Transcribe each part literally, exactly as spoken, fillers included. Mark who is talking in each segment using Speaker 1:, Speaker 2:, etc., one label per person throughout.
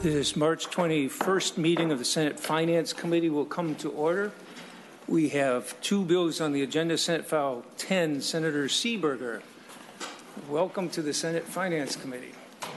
Speaker 1: This March twenty-first meeting of the Senate Finance Committee will come to order. We have two bills on the agenda. Senate File ten, Senator Seeberger. Welcome to the Senate Finance Committee.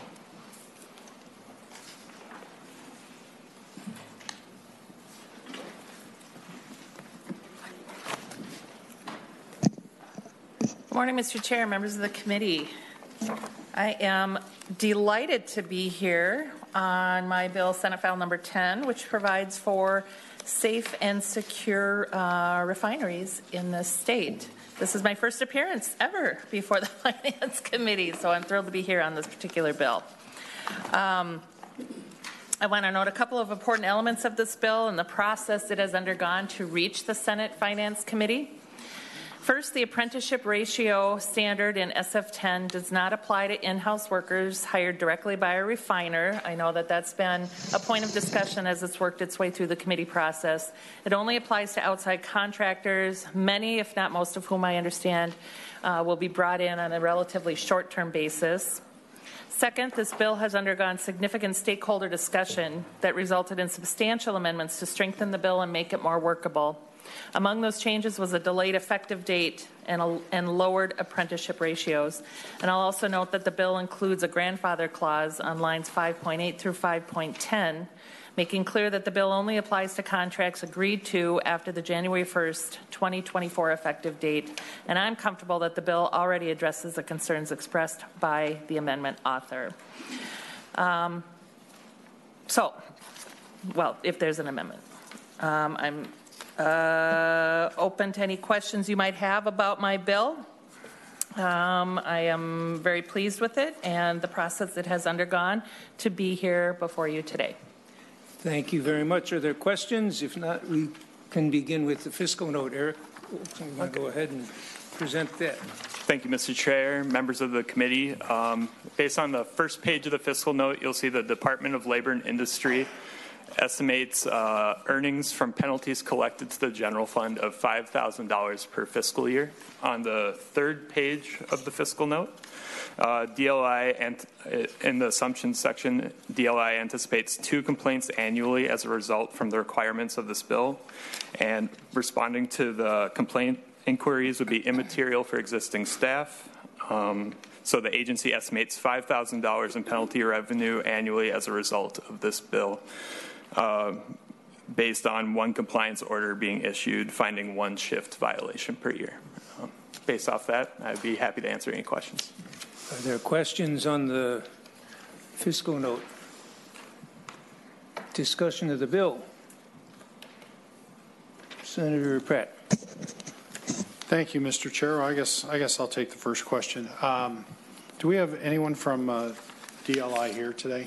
Speaker 2: Good morning, Mister Chair, members of the committee. I am delighted to be here on my bill, Senate File number ten, which provides for safe and secure uh, refineries in the state. This is my first appearance ever before the Finance Committee, so I'm thrilled to be here on this particular bill. Um, I want to note a couple of important elements of this bill and the process it has undergone to reach the Senate Finance Committee. First, the apprenticeship ratio standard in S F ten does not apply to in-house workers hired directly by a refiner. I know that that's been a point of discussion as it's worked its way through the committee process. It only applies to outside contractors, many, if not most of whom I understand, uh, will be brought in on a relatively short-term basis. Second, this bill has undergone significant stakeholder discussion that resulted in substantial amendments to strengthen the bill and make it more workable. Among those changes was a delayed effective date and, a, and lowered apprenticeship ratios. And I'll also note that the bill includes a grandfather clause on lines five point eight through five point ten, making clear that the bill only applies to contracts agreed to after the January first, twenty twenty-four effective date. And I'm comfortable that the bill already addresses the concerns expressed by the amendment author. Um, so, well, if there's an amendment. Um, I'm Uh, open to any questions you might have about my bill. Um, I am very pleased with it and the process it has undergone to be here before you today.
Speaker 1: Thank you very much. Are there questions? If not, we can begin with the fiscal note. Eric, I'm going to go ahead and present that.
Speaker 3: Thank you, Mister Chair, members of the committee. Um, based on the first page of the fiscal note, you'll see the Department of Labor and Industry estimates uh, earnings from penalties collected to the general fund of five thousand dollars per fiscal year. On the third page of the fiscal note, uh, D L I, and in the assumptions section, D L I anticipates two complaints annually as a result from the requirements of this bill, and responding to the complaint inquiries would be immaterial for existing staff. Um, so the agency estimates five thousand dollars in penalty revenue annually as a result of this bill. Uh, based on one compliance order being issued, finding one shift violation per year. Um, based off that, I'd be happy to answer any questions.
Speaker 1: Are there questions on the fiscal note? Discussion of the bill. Senator Pratt.
Speaker 4: Thank you, Mister Chair. I guess I guess I'll take the first question. Um, do we have anyone from uh, D L I here today?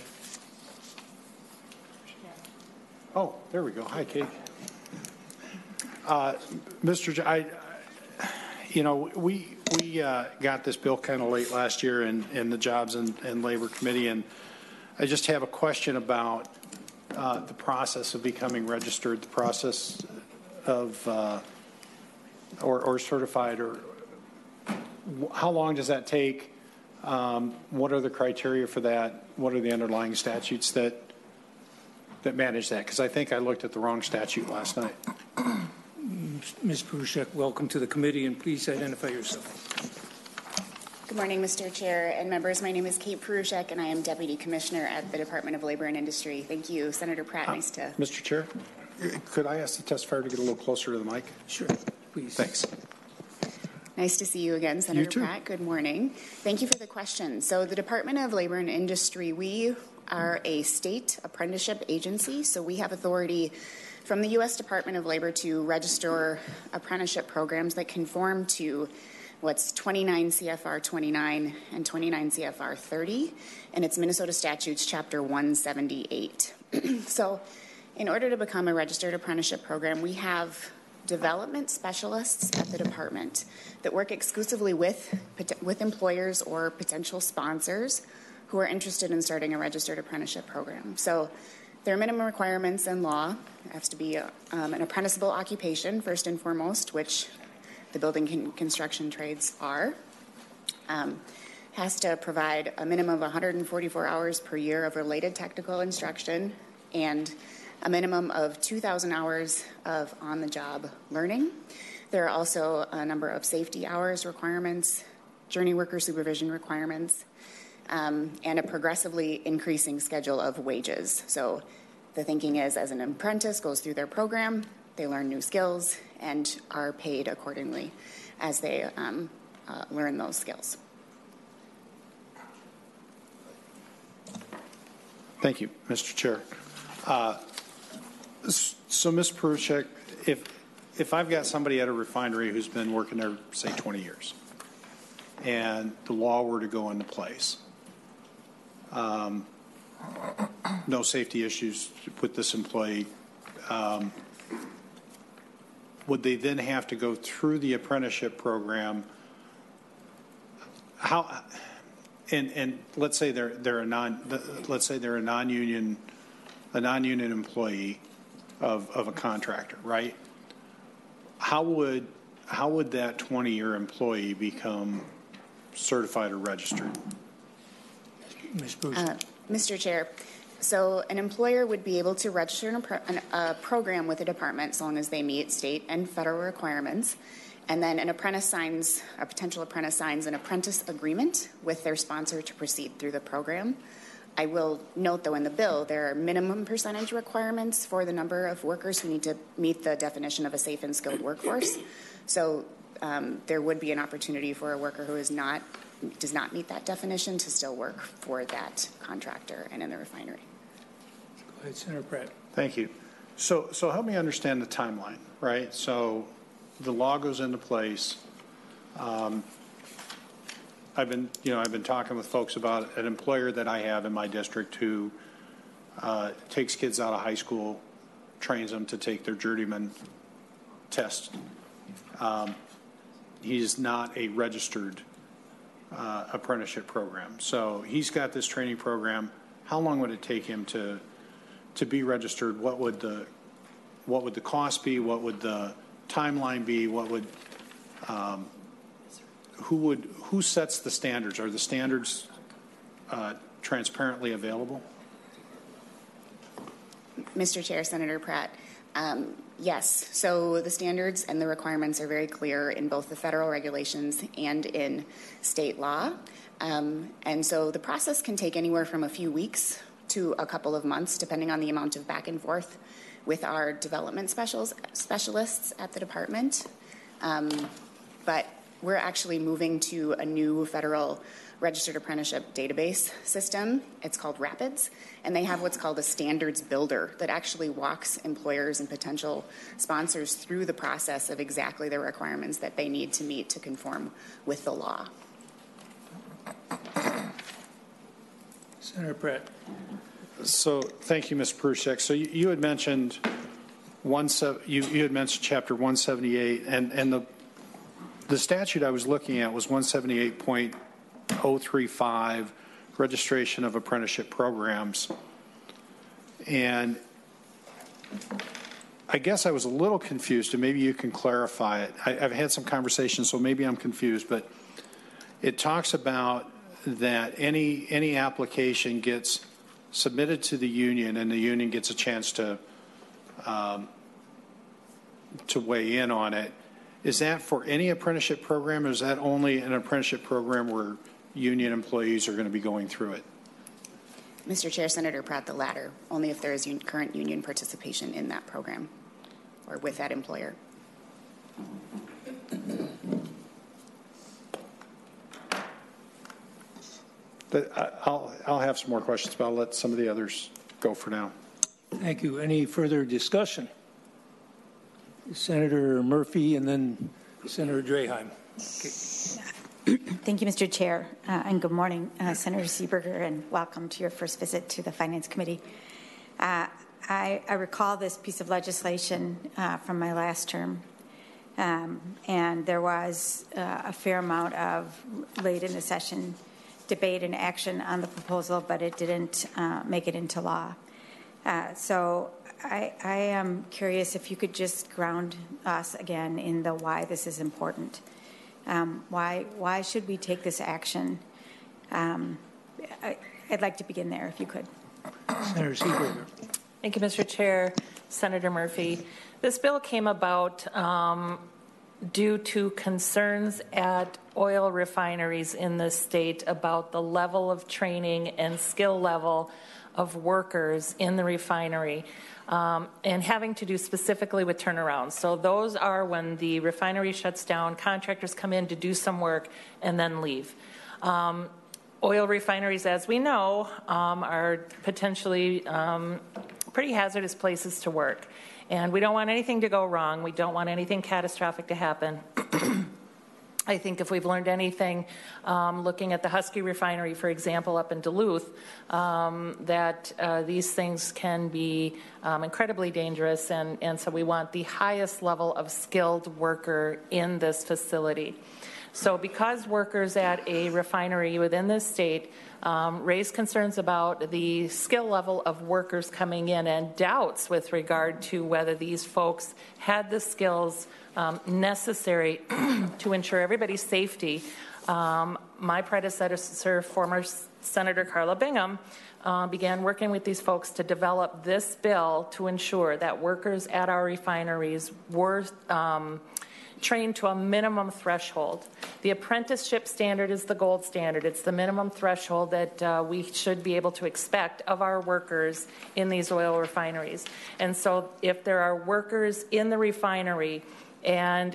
Speaker 4: Oh, there we go. Hi, Kate. Uh, Mister J- I, you know, we we uh, got this bill kind of late last year in, in the Jobs and, and Labor Committee, and I just have a question about uh, the process of becoming registered, the process of uh, or, or certified, or how long does that take? Um, what are the criteria for that? What are the underlying statutes that that manage that? Because I think I looked at the wrong statute last night.
Speaker 1: Miz Prushek, welcome to the committee, and please identify yourself.
Speaker 5: Good morning, Mister Chair and members. My name is Kate Prushek, and I am Deputy Commissioner at the Department of Labor and Industry. Thank you, Senator Pratt.
Speaker 4: Uh,
Speaker 5: nice to...
Speaker 4: Mister Chair, could I ask the testifier to get a little closer to the mic?
Speaker 1: Sure, please.
Speaker 4: Thanks.
Speaker 5: Nice to see you again, Senator
Speaker 4: you too.
Speaker 5: Pratt. Good morning. Thank you for the question. So the Department of Labor and Industry, we are a state apprenticeship agency, so we have authority from the U S Department of Labor to register apprenticeship programs that conform to what's twenty-nine C F R twenty-nine and twenty-nine C F R thirty, and it's Minnesota Statutes Chapter one seventy-eight. So in order to become a registered apprenticeship program, we have development specialists at the department that work exclusively with, with employers or potential sponsors who are interested in starting a registered apprenticeship program. So there are minimum requirements in law. It has to be a, um, an apprenticeable occupation, first and foremost, which the building con construction trades are. Um, has to provide a minimum of one hundred forty-four hours per year of related technical instruction and a minimum of two thousand hours of on-the-job learning. There are also a number of safety hours requirements, journey worker supervision requirements, um, and a progressively increasing schedule of wages. So the thinking is, as an apprentice goes through their program, they learn new skills and are paid accordingly as they um, uh, learn those skills.
Speaker 4: Thank you, Mister Chair. Uh, so, Miz Peruchek, if if I've got somebody at a refinery who's been working there, say, twenty years, and the law were to go into place, um, no safety issues with this employee, um, would they then have to go through the apprenticeship program? How? And, and let's say they're they're a non let's say they're a non-union a non-union employee of, of a contractor, right? How would how would that twenty-year employee become certified or registered?
Speaker 1: Miz Bruce.
Speaker 5: Uh, Mister Chair, so an employer would be able to register an, an, a program with a department as long as they meet state and federal requirements. And then an apprentice signs, a potential apprentice signs an apprentice agreement with their sponsor to proceed through the program. I will note, though, in the bill, there are minimum percentage requirements for the number of workers who need to meet the definition of a safe and skilled workforce. So um, there would be an opportunity for a worker who is not, does not meet that definition to still work for that contractor and in the refinery.
Speaker 1: Go ahead, Senator Pratt.
Speaker 4: Thank you. So, so help me understand the timeline, right? So the law goes into place. Um, I've been, you know, I've been talking with folks about an employer that I have in my district who uh, takes kids out of high school, trains them to take their journeyman test. Um, he's not a registered uh, apprenticeship program, so he's got this training program. How long would it take him to to be registered? What would the what would the cost be? What would the timeline be? What would um, who would who sets the standards? Are the standards uh, transparently available?
Speaker 5: Mister Chair, Senator Pratt, um, yes. So the standards and the requirements are very clear in both the federal regulations and in state law. Um, and so the process can take anywhere from a few weeks to a couple of months, depending on the amount of back and forth with our development specials, specialists at the department. Um, but we're actually moving to a new federal registered apprenticeship database system. It's called RAPIDS, and they have what's called a standards builder that actually walks employers and potential sponsors through the process of exactly the requirements that they need to meet to conform with the law.
Speaker 1: Senator Pratt.
Speaker 4: So thank you, Miz Peruchek. So you, you had mentioned one you, you had mentioned chapter one seventy-eight, and and the the statute I was looking at was one seventy-eight point oh three five, registration of apprenticeship programs. And I guess I was a little confused, and maybe you can clarify it. I, I've had some conversations, so maybe I'm confused, but it talks about that any any application gets submitted to the union, and the union gets a chance to um, to weigh in on it. Is that for any apprenticeship program, or is that only an apprenticeship program where union employees are going to be going through it?
Speaker 5: Mister Chair, Senator Pratt, the latter, only if there is un- current union participation in that program or with that employer.
Speaker 4: But I'll, I'll have some more questions, but I'll let some of the others go for now.
Speaker 1: Thank you. Any further discussion? Senator Murphy and then Senator Draheim. Okay.
Speaker 6: Thank you, Mister Chair, uh, and good morning, uh, Senator Seeberger, and welcome to your first visit to the Finance Committee. Uh, I, I recall this piece of legislation uh, from my last term, um, and there was uh, a fair amount of late in the session debate and action on the proposal, but it didn't uh, make it into law. Uh, so I, I am curious if you could just ground us again in the why this is important. Um, why, why should we take this action Um, I, I'd like to begin there, if you could.
Speaker 1: Senator Seeberger.
Speaker 2: Thank you, Mister Chair. Senator Murphy. This bill came about um, due to concerns at oil refineries in the state about the level of training and skill level of workers in the refinery, um, and having to do specifically with turnarounds. So those are when the refinery shuts down, contractors come in to do some work and then leave. Um, oil refineries, as we know, um, are potentially um, pretty hazardous places to work. And we don't want anything to go wrong. We don't want anything catastrophic to happen. I think if we've learned anything, um, looking at the Husky refinery, for example, up in Duluth, um, that uh, these things can be um, incredibly dangerous, and, and so we want the highest level of skilled worker in this facility. So because workers at a refinery within this state um, raise concerns about the skill level of workers coming in and doubts with regard to whether these folks had the skills um, necessary to ensure everybody's safety, um, my predecessor, former Senator Carla Bingham, uh, began working with these folks to develop this bill to ensure that workers at our refineries were um, trained to a minimum threshold. The apprenticeship standard is the gold standard. It's the minimum threshold that uh, we should be able to expect of our workers in these oil refineries. And so if there are workers in the refinery and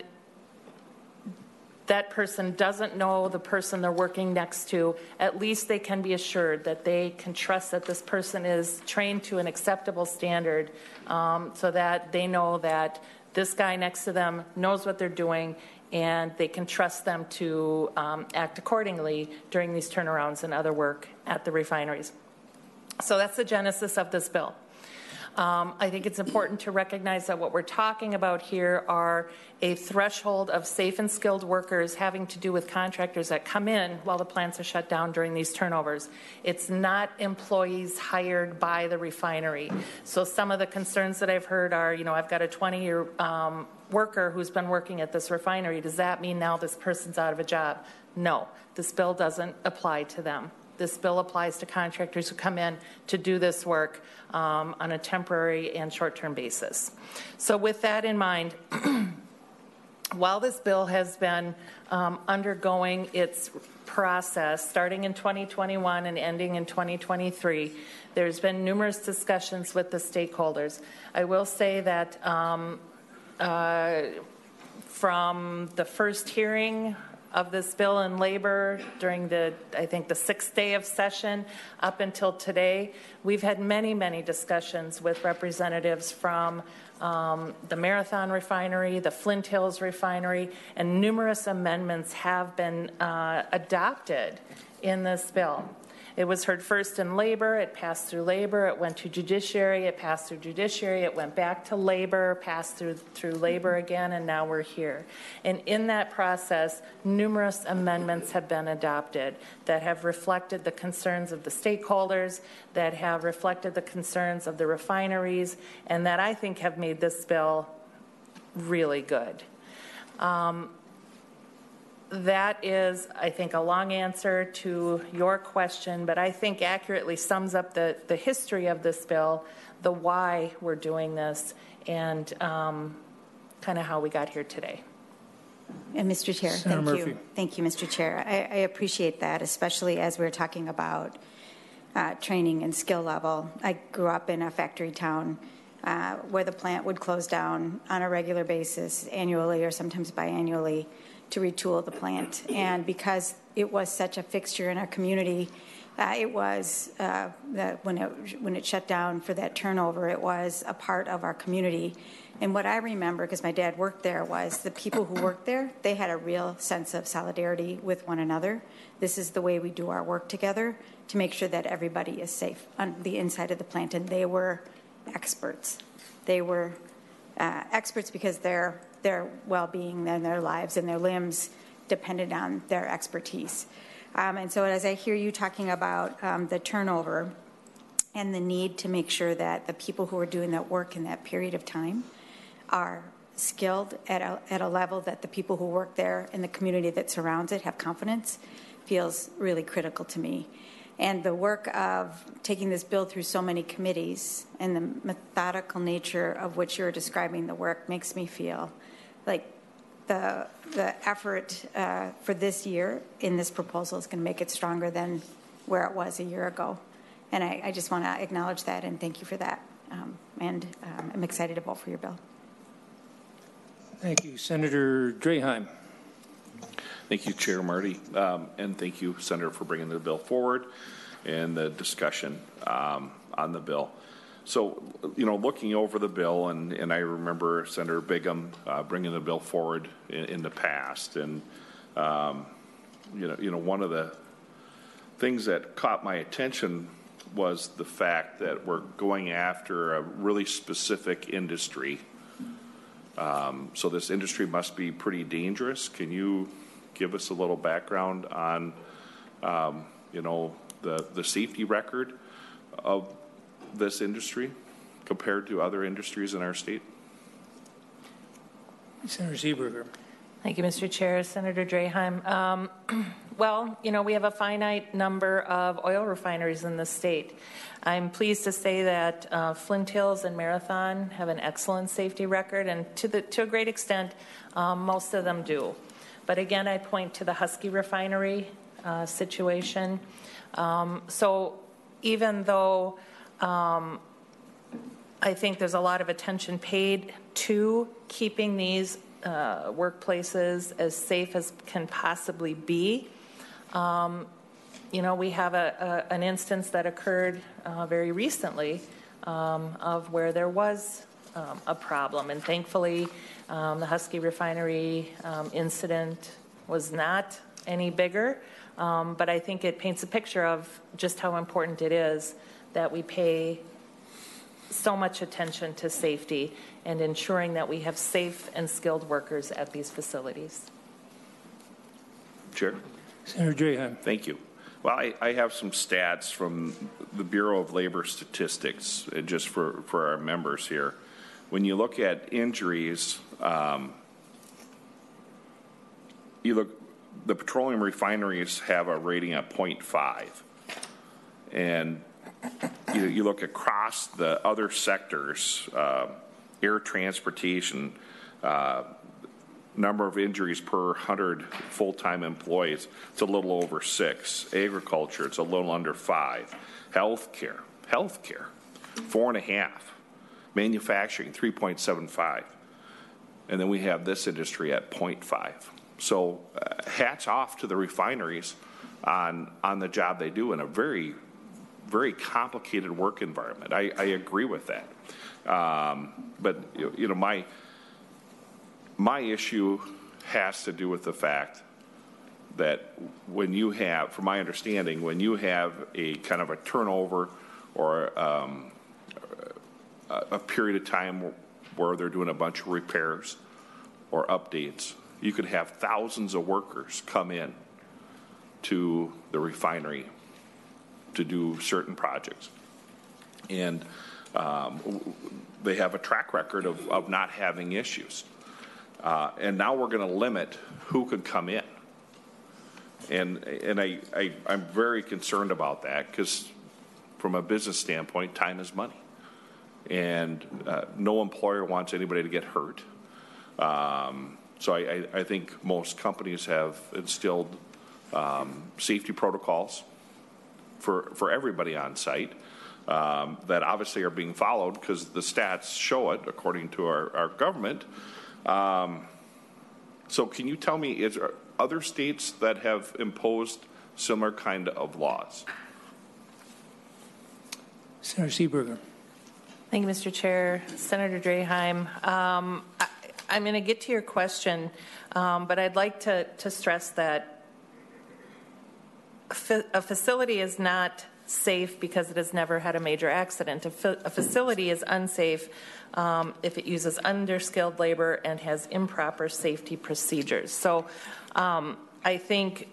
Speaker 2: that person doesn't know the person they're working next to, at least they can be assured that they can trust that this person is trained to an acceptable standard, um, so that they know that this guy next to them knows what they're doing, and they can trust them to um, act accordingly during these turnarounds and other work at the refineries. So that's the genesis of this bill. Um, I think it's important to recognize that what we're talking about here are a threshold of safe and skilled workers having to do with contractors that come in while the plants are shut down during these turnovers. It's not employees hired by the refinery. So some of the concerns that I've heard are, you know, I've got a twenty-year um, worker who's been working at this refinery. Does that mean now this person's out of a job? No, this bill doesn't apply to them. This bill applies to contractors who come in to do this work um, on a temporary and short-term basis. So with that in mind, while this bill has been um, undergoing its process starting in twenty twenty-one and ending in twenty twenty-three, there's been numerous discussions with the stakeholders. I will say that um, uh, from the first hearing of this bill in labor during the, I think, the sixth day of session up until today, we've had many, many discussions with representatives from um, the Marathon Refinery, the Flint Hills Refinery, and numerous amendments have been uh, adopted in this bill. It was heard first in labor, it passed through labor, it went to judiciary, it passed through judiciary, it went back to labor, passed through through labor again, and now we're here. And in that process, numerous amendments have been adopted that have reflected the concerns of the stakeholders, that have reflected the concerns of the refineries, and that I think have made this bill really good. Um, That is, I think, a long answer to your question, but I think accurately sums up the, the history of this bill, the why we're doing this, and um, kind of how we got here today.
Speaker 6: And Mister Chair,
Speaker 1: Senator
Speaker 6: thank
Speaker 1: Murphy.
Speaker 6: you. Thank you, Mister Chair. I, I appreciate that, especially as we're talking about uh, training and skill level. I grew up in a factory town uh, where the plant would close down on a regular basis, annually or sometimes biannually, to retool the plant. And because it was such a fixture in our community, uh, it was, uh, that when it, when it shut down for that turnover, it was a part of our community. And what I remember, because my dad worked there, was the people who worked there, they had a real sense of solidarity with one another. This is the way we do our work together to make sure that everybody is safe on the inside of the plant. And they were experts. They were uh, experts because they're their well-being and their lives and their limbs depended on their expertise. Um, and so as I hear you talking about um, the turnover and the need to make sure that the people who are doing that work in that period of time are skilled at a, at a level that the people who work there in the community that surrounds it have confidence, feels really critical to me. And the work of taking this bill through so many committees and the methodical nature of which you're describing the work makes me feel like the, the effort uh, for this year in this proposal is going to make it stronger than where it was a year ago. And I, I just want to acknowledge that and thank you for that. Um, and um, I'm excited to vote for your bill.
Speaker 1: Thank you. Senator Draheim.
Speaker 7: Thank you, Chair Marty, um, and thank you, Senator, for bringing the bill forward and the discussion um, on the bill. So, you know, looking over the bill, and, and I remember Senator Bigham uh, bringing the bill forward in, in the past, and um, you know, you know, one of the things that caught my attention was the fact that we're going after a really specific industry. Um, so this industry must be pretty dangerous. Can you give us a little background on, um, you know, the, the safety record of this industry compared to other industries in our state?
Speaker 1: Senator Seeberger.
Speaker 2: Thank you, Mister Chair. Senator Draheim. Um, well, you know, we have a finite number of oil refineries in the state. I'm pleased to say that uh, Flint Hills and Marathon have an excellent safety record, and to, the, to a great extent, um, most of them do. But again, I point to the Husky refinery uh, situation. Um, so even though um, I think there's a lot of attention paid to keeping these uh, workplaces as safe as can possibly be, um, you know, we have a, a, an instance that occurred uh, very recently um, of where there was um, a problem, and thankfully um, the Husky refinery um, incident was not any bigger, um, but I think it paints a picture of just how important it is that we pay so much attention to safety and ensuring that we have safe and skilled workers at these facilities.
Speaker 7: Chair.
Speaker 1: Senator Draheim.
Speaker 7: Thank you. Well, I, I have some stats from the Bureau of Labor Statistics, uh, just for, for our members here. When you look at injuries, um, you look, the petroleum refineries have a rating of zero point five. And you, you look across the other sectors, uh, air transportation, uh, number of injuries per one hundred full-time employees, it's a little over six. Agriculture, it's a little under five. Healthcare, healthcare, four and a half. Manufacturing, three point seven five. And then we have this industry at zero point five. So uh, hats off to the refineries on, on the job they do in a very, very complicated work environment. I, I agree with that. Um, but, you, you know, my, my issue has to do with the fact that when you have, from my understanding, when you have a kind of a turnover or um, a, a period of time where they're doing a bunch of repairs or updates, you could have thousands of workers come in to the refinery to do certain projects. And um, they have a track record of, of not having issues. Uh, and now we're going to limit who could come in. And, and I, I, I'm very concerned about that because from a business standpoint, time is money. And uh, no employer wants anybody to get hurt. Um, so I, I, I think most companies have instilled um, safety protocols for, for everybody on site um, that obviously are being followed because the stats show it according to our, our government. Um, so can you tell me, is there other states that have imposed similar kind of laws?
Speaker 1: Senator Seeberger.
Speaker 2: Thank you, Mister Chair. Senator Draheim, um, I, I'm going to get to your question, um, but I'd like to, to stress that a, fa a facility is not safe because it has never had a major accident. A, fa a facility is unsafe um, if it uses underskilled labor and has improper safety procedures. So um, I think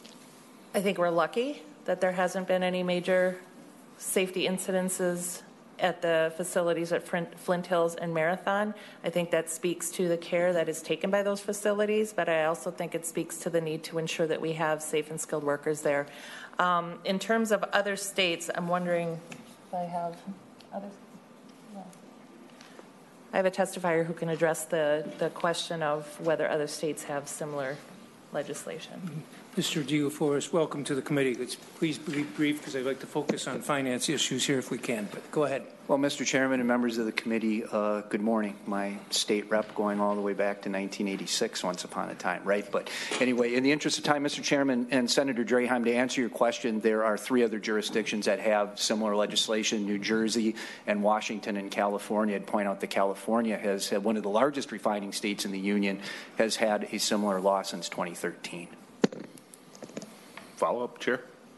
Speaker 2: I think we're lucky that there hasn't been any major safety incidences at the facilities at Flint Hills and Marathon. I think that speaks to the care that is taken by those facilities, but I also think it speaks to the need to ensure that we have safe and skilled workers there. Um, in terms of other states, I'm wondering if I have others. Yeah. I have a testifier who can address the, the question of whether other states have similar legislation.
Speaker 1: Mister DeForest, welcome to the committee. Let's please be brief because I'd like to focus on finance issues here if we can, but go ahead.
Speaker 8: Well, Mister Chairman and members of the committee, uh, good morning. My state rep going all the way back to nineteen eighty-six once upon a time, right? But anyway, in the interest of time, Mister Chairman and Senator Draheim, to answer your question, there are three other jurisdictions that have similar legislation, New Jersey and Washington and California. I'd point out that California has had one of the largest refining states in the union, has had a similar law since twenty thirteen.
Speaker 7: Follow-up, Chair?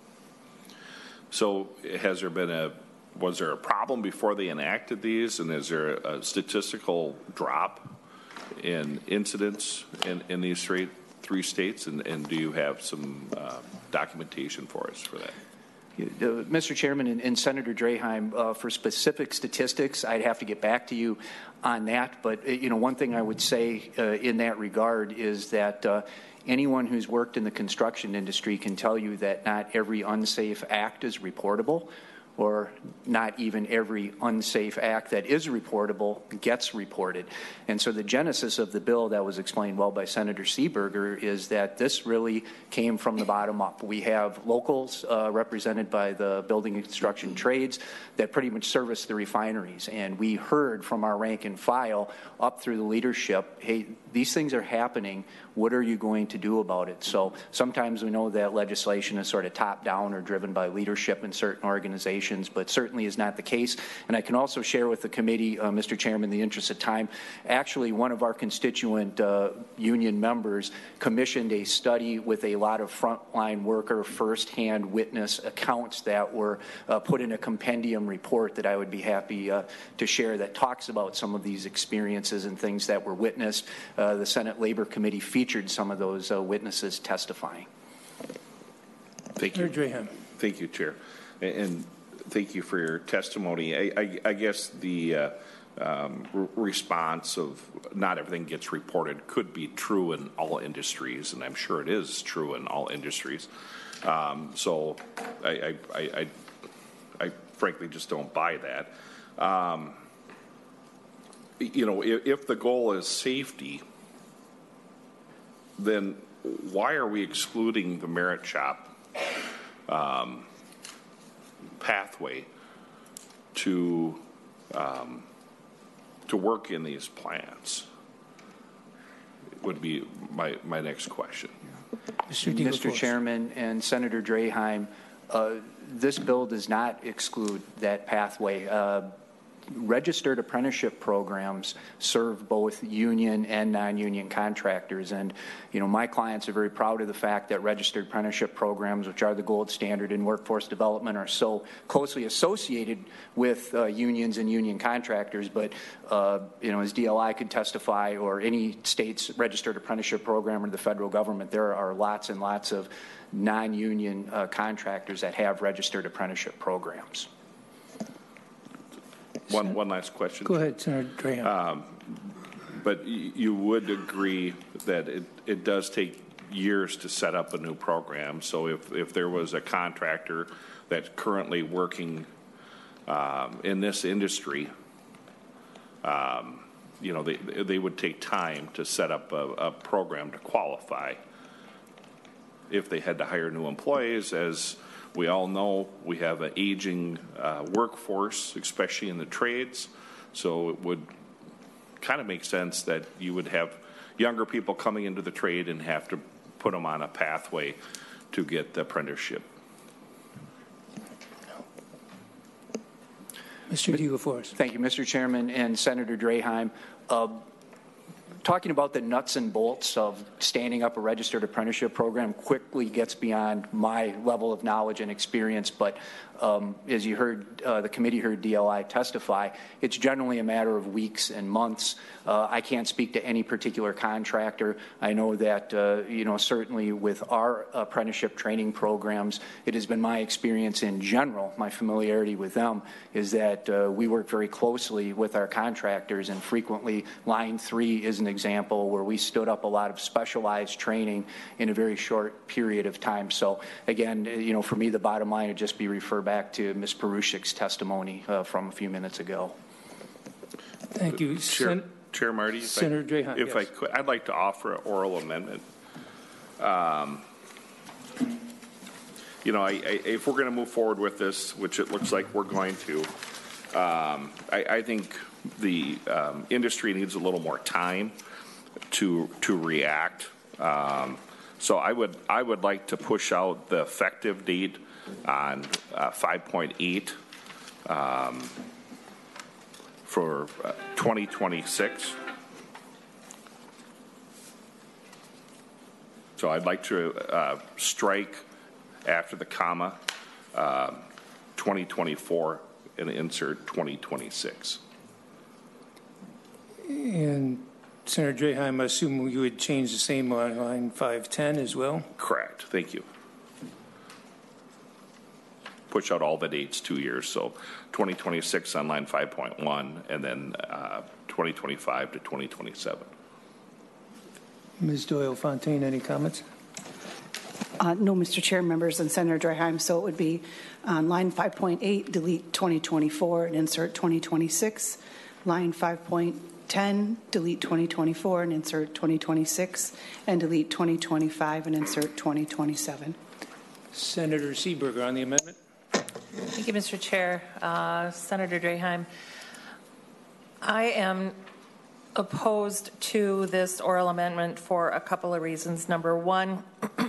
Speaker 7: So has there been a, was there a problem before they enacted these, and is there a statistical drop in incidents in, in these three, three states, and, and do you have some uh, documentation for us for that?
Speaker 8: Uh, Mister Chairman and, and Senator Draheim, uh, for specific statistics, I'd have to get back to you on that. But, uh, you know, one thing I would say uh, in that regard is that uh, anyone who's worked in the construction industry can tell you that not every unsafe act is reportable, or not even every unsafe act that is reportable gets reported. And so the genesis of the bill that was explained well by Senator Seeberger is that this really came from the bottom up. We have locals uh, represented by the building and construction trades that pretty much service the refineries. And we heard from our rank and file up through the leadership, hey, these things are happening. What are you going to do about it? So sometimes we know that legislation is sort of top down or driven by leadership in certain organizations, but certainly is not the case. And I can also share with the committee, uh, Mister Chairman, in the interest of time, actually one of our constituent uh, union members commissioned a study with a lot of frontline worker firsthand witness accounts that were uh, put in a compendium report that I would be happy uh, to share that talks about some of these experiences and things that were witnessed. Uh, the Senate Labor Committee featured some of those uh, witnesses testifying.
Speaker 7: Thank you.
Speaker 1: Draheim.
Speaker 7: Thank you, Chair. And, and thank you for your testimony. I, I, I guess the uh, um, re response of not everything gets reported could be true in all industries, and I'm sure it is true in all industries. Um, so I, I, I, I, I frankly just don't buy that. Um, you know, if, if the goal is safety, then why are we excluding the merit shop um, pathway to um, to work in these plants? Would be my my next question.
Speaker 8: Mister Mister Chairman and Senator Draheim, uh, this bill does not exclude that pathway. Uh, Registered apprenticeship programs serve both union and non-union contractors, and you know my clients are very proud of the fact that registered apprenticeship programs, which are the gold standard in workforce development, are so closely associated with uh, unions and union contractors. But uh, you know, as D L I could testify, or any state's registered apprenticeship program or the federal government, there are lots and lots of non-union uh, contractors that have registered apprenticeship programs.
Speaker 7: One, one last question.
Speaker 1: Go ahead, Senator Draheim. Um,
Speaker 7: but you would agree that it, it does take years to set up a new program. So if, if there was a contractor that's currently working um, in this industry, um, you know, they, they would take time to set up a, a program to qualify. If they had to hire new employees, as we all know, we have an aging uh, workforce, especially in the trades. So it would kind of make sense that you would have younger people coming into the trade and have to put them on a pathway to get the apprenticeship.
Speaker 1: Mister DeForest.
Speaker 8: Thank you, Mister Chairman and Senator Draheim. Uh, talking about the nuts and bolts of standing up a registered apprenticeship program quickly gets beyond my level of knowledge and experience, but um, as you heard, uh, the committee heard D L I testify, it's generally a matter of weeks and months. Uh, I can't speak to any particular contractor. I know that, uh, you know, certainly with our apprenticeship training programs, it has been my experience in general, my familiarity with them, is that uh, we work very closely with our contractors, and frequently Line three is an example where we stood up a lot of specialized training in a very short period of time. So again, you know, for me, the bottom line would just be refer back to Miz Perushik's testimony uh, from a few minutes ago.
Speaker 1: Thank you.
Speaker 7: Chair,
Speaker 1: Sen
Speaker 7: Chair Marty, if,
Speaker 1: Senator
Speaker 7: I,
Speaker 1: Drahan,
Speaker 7: if
Speaker 1: yes.
Speaker 7: I could, I'd like to offer an oral amendment. Um, you know, I, I, if we're going to move forward with this, which it looks like we're going to, um, I, I think the um, industry needs a little more time to to react. Um, so I would I would like to push out the effective date on uh, five point eight um, for uh, twenty twenty-six. So I'd like to uh, strike after the comma uh, twenty twenty-four and insert twenty twenty-six.
Speaker 1: And Senator Draheim, I assume you would change the same on line five ten as well?
Speaker 7: Correct. Thank you. Push out all the dates two years. So twenty twenty-six on line five point one, and then uh, twenty twenty-five to twenty twenty-seven.
Speaker 1: Miz Doyle-Fontaine, any comments?
Speaker 9: Uh, no, Mister Chair, members, and Senator Draheim. So it would be on line five point eight, delete twenty twenty-four and insert twenty twenty-six. Line five point ten, delete twenty twenty-four and insert twenty twenty-six, and delete twenty twenty-five and insert twenty twenty-seven.
Speaker 1: Senator Seeberger on the amendment.
Speaker 2: Thank you, Mister Chair. Uh, Senator Draheim, I am opposed to this oral amendment for a couple of reasons. Number one,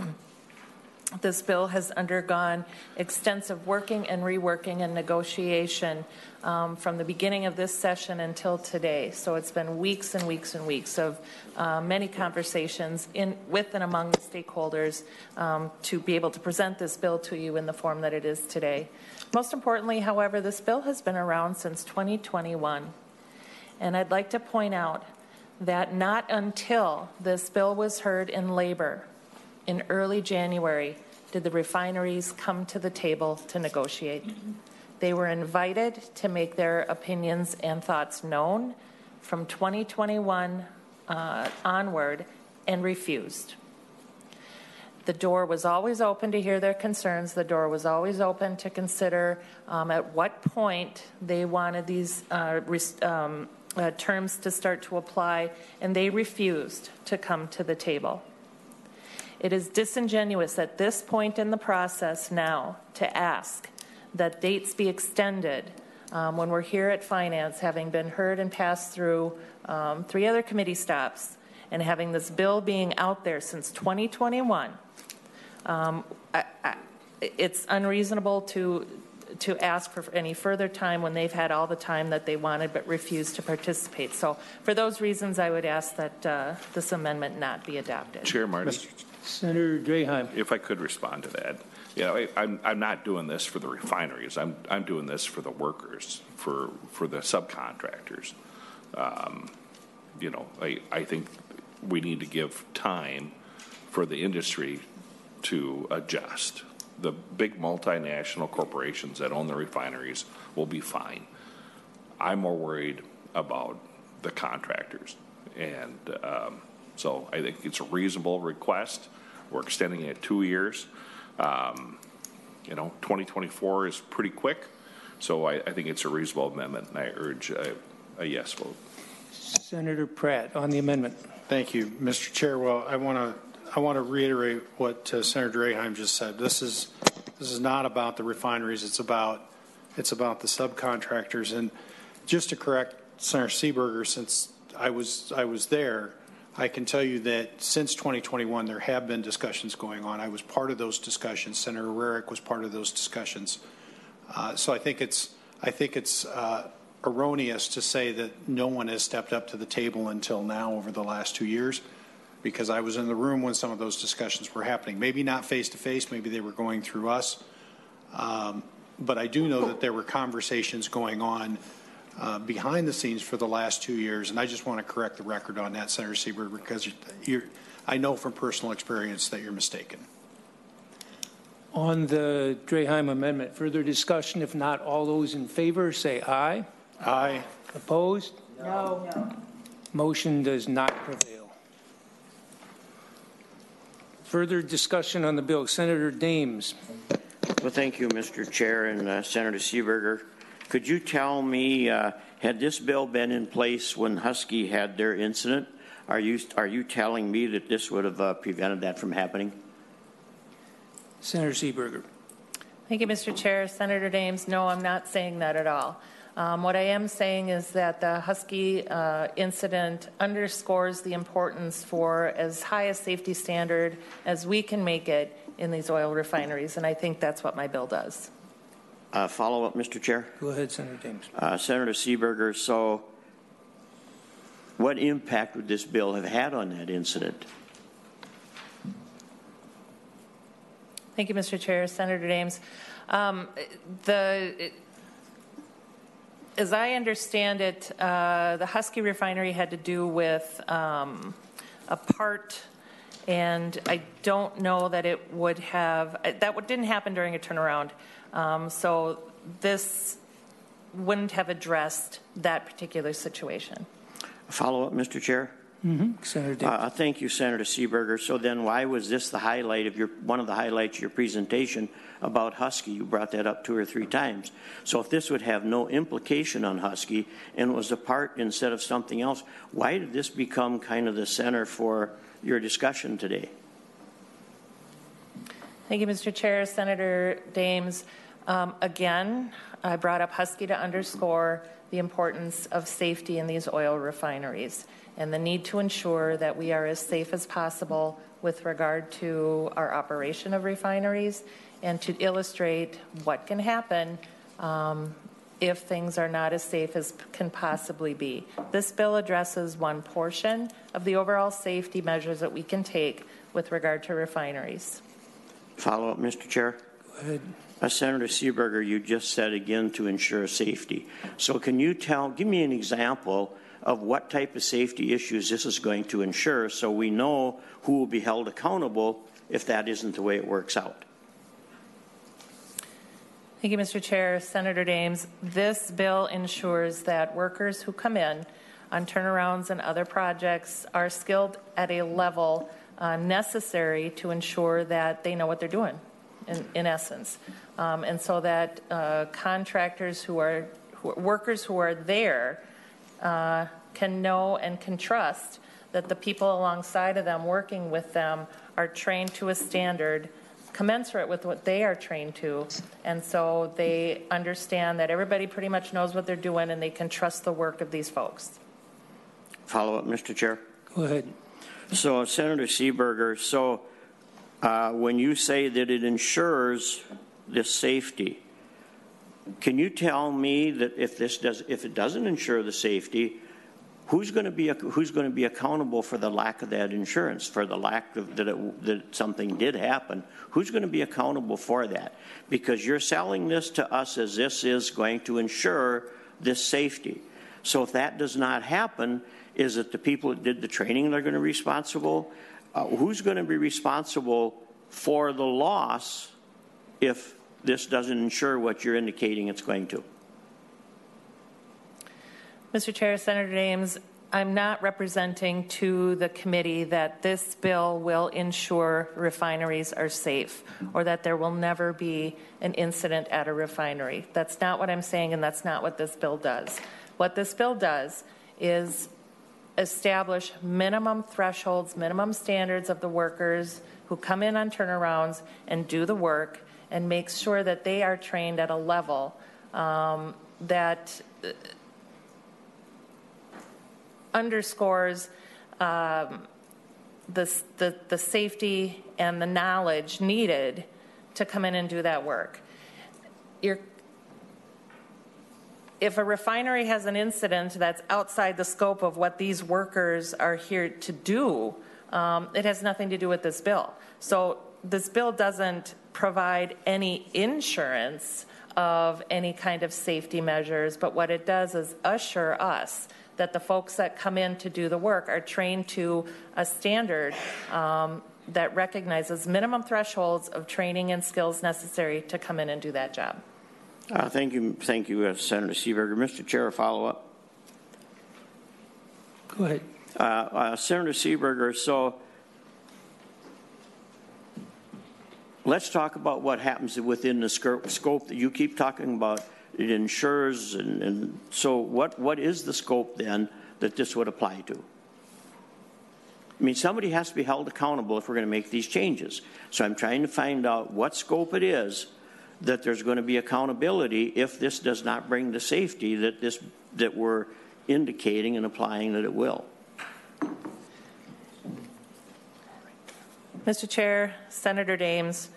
Speaker 2: this bill has undergone extensive working and reworking and negotiation um, from the beginning of this session until today. So it's been weeks and weeks and weeks of uh, many conversations in, with and among the stakeholders um, to be able to present this bill to you in the form that it is today. Most importantly, however, this bill has been around since twenty twenty-one. And I'd like to point out that not until this bill was heard in labor in early January did the refineries come to the table to negotiate. Mm-hmm. They were invited to make their opinions and thoughts known from twenty twenty-one uh, onward and refused. The door was always open to hear their concerns. The door was always open to consider um, at what point they wanted these uh, um, uh, terms to start to apply, and they refused to come to the table. It is disingenuous at this point in the process now to ask that dates be extended um, when we're here at Finance, having been heard and passed through um, three other committee stops, and having this bill being out there since twenty twenty-one. Um, I, I, it's unreasonable to to ask for any further time when they've had all the time that they wanted but refused to participate. So for those reasons, I would ask that uh, this amendment not be adopted.
Speaker 7: Chair Marty.
Speaker 1: Mister Senator Draheim.
Speaker 7: If I could respond to that. You know, I, I'm, I'm not doing this for the refineries. I'm, I'm doing this for the workers, for, for the subcontractors. Um, you know, I, I think we need to give time for the industry to adjust. The big multinational corporations that own the refineries will be fine. I'm more worried about the contractors. And um, so I think it's a reasonable request. We're extending it two years. Um, you know, twenty twenty-four is pretty quick. So I, I think it's a reasonable amendment, and I urge a, a yes vote.
Speaker 1: Senator Pratt on the amendment.
Speaker 4: Thank you, Mister Chair. Well, I want to I want to reiterate what uh, Senator Draheim just said. This is this is not about the refineries. It's about it's about the subcontractors. And just to correct Senator Seeberger, since I was I was there, I can tell you that since twenty twenty-one, there have been discussions going on. I was part of those discussions. Senator Rarick was part of those discussions. Uh, so I think it's I think it's uh, erroneous to say that no one has stepped up to the table until now over the last two years, because I was in the room when some of those discussions were happening. Maybe not face to face, maybe they were going through us. Um, but I do know that there were conversations going on uh, behind the scenes for the last two years, and I just want to correct the record on that, Senator Seeberger, because you're, I know from personal experience that you're mistaken.
Speaker 1: On the Draheim amendment, further discussion? If not, all those in favor say aye.
Speaker 4: Aye.
Speaker 1: Opposed?
Speaker 6: No.
Speaker 1: Motion does not prevail. Further discussion on the bill. Senator Dames.
Speaker 10: Well, thank you, Mister Chair, and uh, Senator Seeberger. Could you tell me, uh, had this bill been in place when Husky had their incident? Are you, are you telling me that this would have uh, prevented that from happening?
Speaker 1: Senator Seeberger.
Speaker 2: Thank you, Mister Chair. Senator Dames, no, I'm not saying that at all. Um, what I am saying is that the Husky uh, incident underscores the importance for as high a safety standard as we can make it in these oil refineries, and I think that's what my bill does.
Speaker 10: Uh, follow up, Mister Chair?
Speaker 1: Go ahead, Senator Dames.
Speaker 10: Uh, Senator Seeberger, so what impact would this bill have had on that incident?
Speaker 2: Thank you, Mister Chair. Senator Dames. Um, the, as I understand it, uh, the Husky refinery had to do with um, a part, and I don't know that it would have, that didn't happen during a turnaround. Um, so this wouldn't have addressed that particular situation.
Speaker 10: Follow up, Mister Chair?
Speaker 1: Mm-hmm. Senator Dames.
Speaker 10: Uh, thank you, Senator Seeberger. So then why was this the highlight of your, one of the highlights of your presentation about Husky? You brought that up two or three times. So if this would have no implication on Husky and was a part instead of something else, why did this become kind of the center for your discussion today?
Speaker 2: Thank you, Mister Chair. Senator Dames, um, again, I brought up Husky to underscore the importance of safety in these oil refineries and the need to ensure that we are as safe as possible with regard to our operation of refineries and to illustrate what can happen um, if things are not as safe as can possibly be. This bill addresses one portion of the overall safety measures that we can take with regard to refineries.
Speaker 10: Follow up, Mister Chair?
Speaker 1: Go ahead.
Speaker 10: Uh, Senator Seeberger, you just said again to ensure safety. So can you tell, give me an example of what type of safety issues this is going to ensure so we know who will be held accountable if that isn't the way it works out?
Speaker 2: Thank you, Mister Chair. Senator Dames, this bill ensures that workers who come in on turnarounds and other projects are skilled at a level uh, necessary to ensure that they know what they're doing, in, in essence. Um, and so that uh, contractors who are, who, workers who are there uh, can know and can trust that the people alongside of them working with them are trained to a standard commensurate with what they are trained to, and so they understand that everybody pretty much knows what they're doing and they can trust the work of these folks.
Speaker 10: Follow up, Mister Chair?
Speaker 1: Go ahead.
Speaker 10: So, Senator Seeberger, so uh, when you say that it ensures this safety, can you tell me that if this does, if it doesn't ensure the safety, who's going to be who's going to be accountable for the lack of that insurance, for the lack of that, it, that something did happen? Who's going to be accountable for that? Because you're selling this to us as this is going to ensure this safety. So if that does not happen, is it the people that did the training that are going to be responsible? Uh, who's going to be responsible for the loss if this doesn't ensure what you're indicating it's going to?
Speaker 2: Mister Chair, Senator Dames, I'm not representing to the committee that this bill will ensure refineries are safe or that there will never be an incident at a refinery. That's not what I'm saying, and that's not what this bill does. What this bill does is establish minimum thresholds, minimum standards of the workers who come in on turnarounds and do the work, and makes sure that they are trained at a level um, that uh, underscores um, the, the, the safety and the knowledge needed to come in and do that work. You're, if a refinery has an incident that's outside the scope of what these workers are here to do, um, it has nothing to do with this bill. So this bill doesn't provide any insurance of any kind of safety measures, but what it does is assure us that the folks that come in to do the work are trained to a standard um, that recognizes minimum thresholds of training and skills necessary to come in and do that job.
Speaker 10: Uh, thank you, thank you, uh, Senator Seeberger. Mister Chair, a follow-up.
Speaker 1: Go ahead.
Speaker 10: Uh, uh, Senator Seeberger, so let's talk about what happens within the scope that you keep talking about. It ensures, and, and so what, what is the scope then that this would apply to? I mean, somebody has to be held accountable if we're going to make these changes. So I'm trying to find out what scope it is that there's going to be accountability if this does not bring the safety that this that we're indicating and applying that it will.
Speaker 2: Mister Chair, Senator Dames,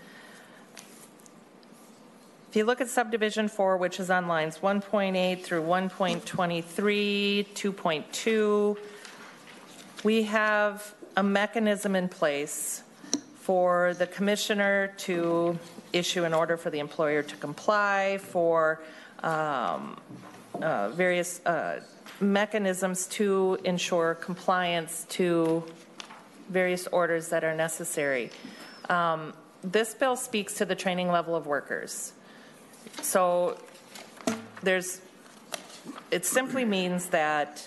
Speaker 2: if you look at subdivision four, which is on lines one point eight through one point two three, two point two, we have a mechanism in place for the commissioner to issue an order for the employer to comply, for um, uh, various uh, mechanisms to ensure compliance to various orders that are necessary. Um, this bill speaks to the training level of workers. So there's, it simply means that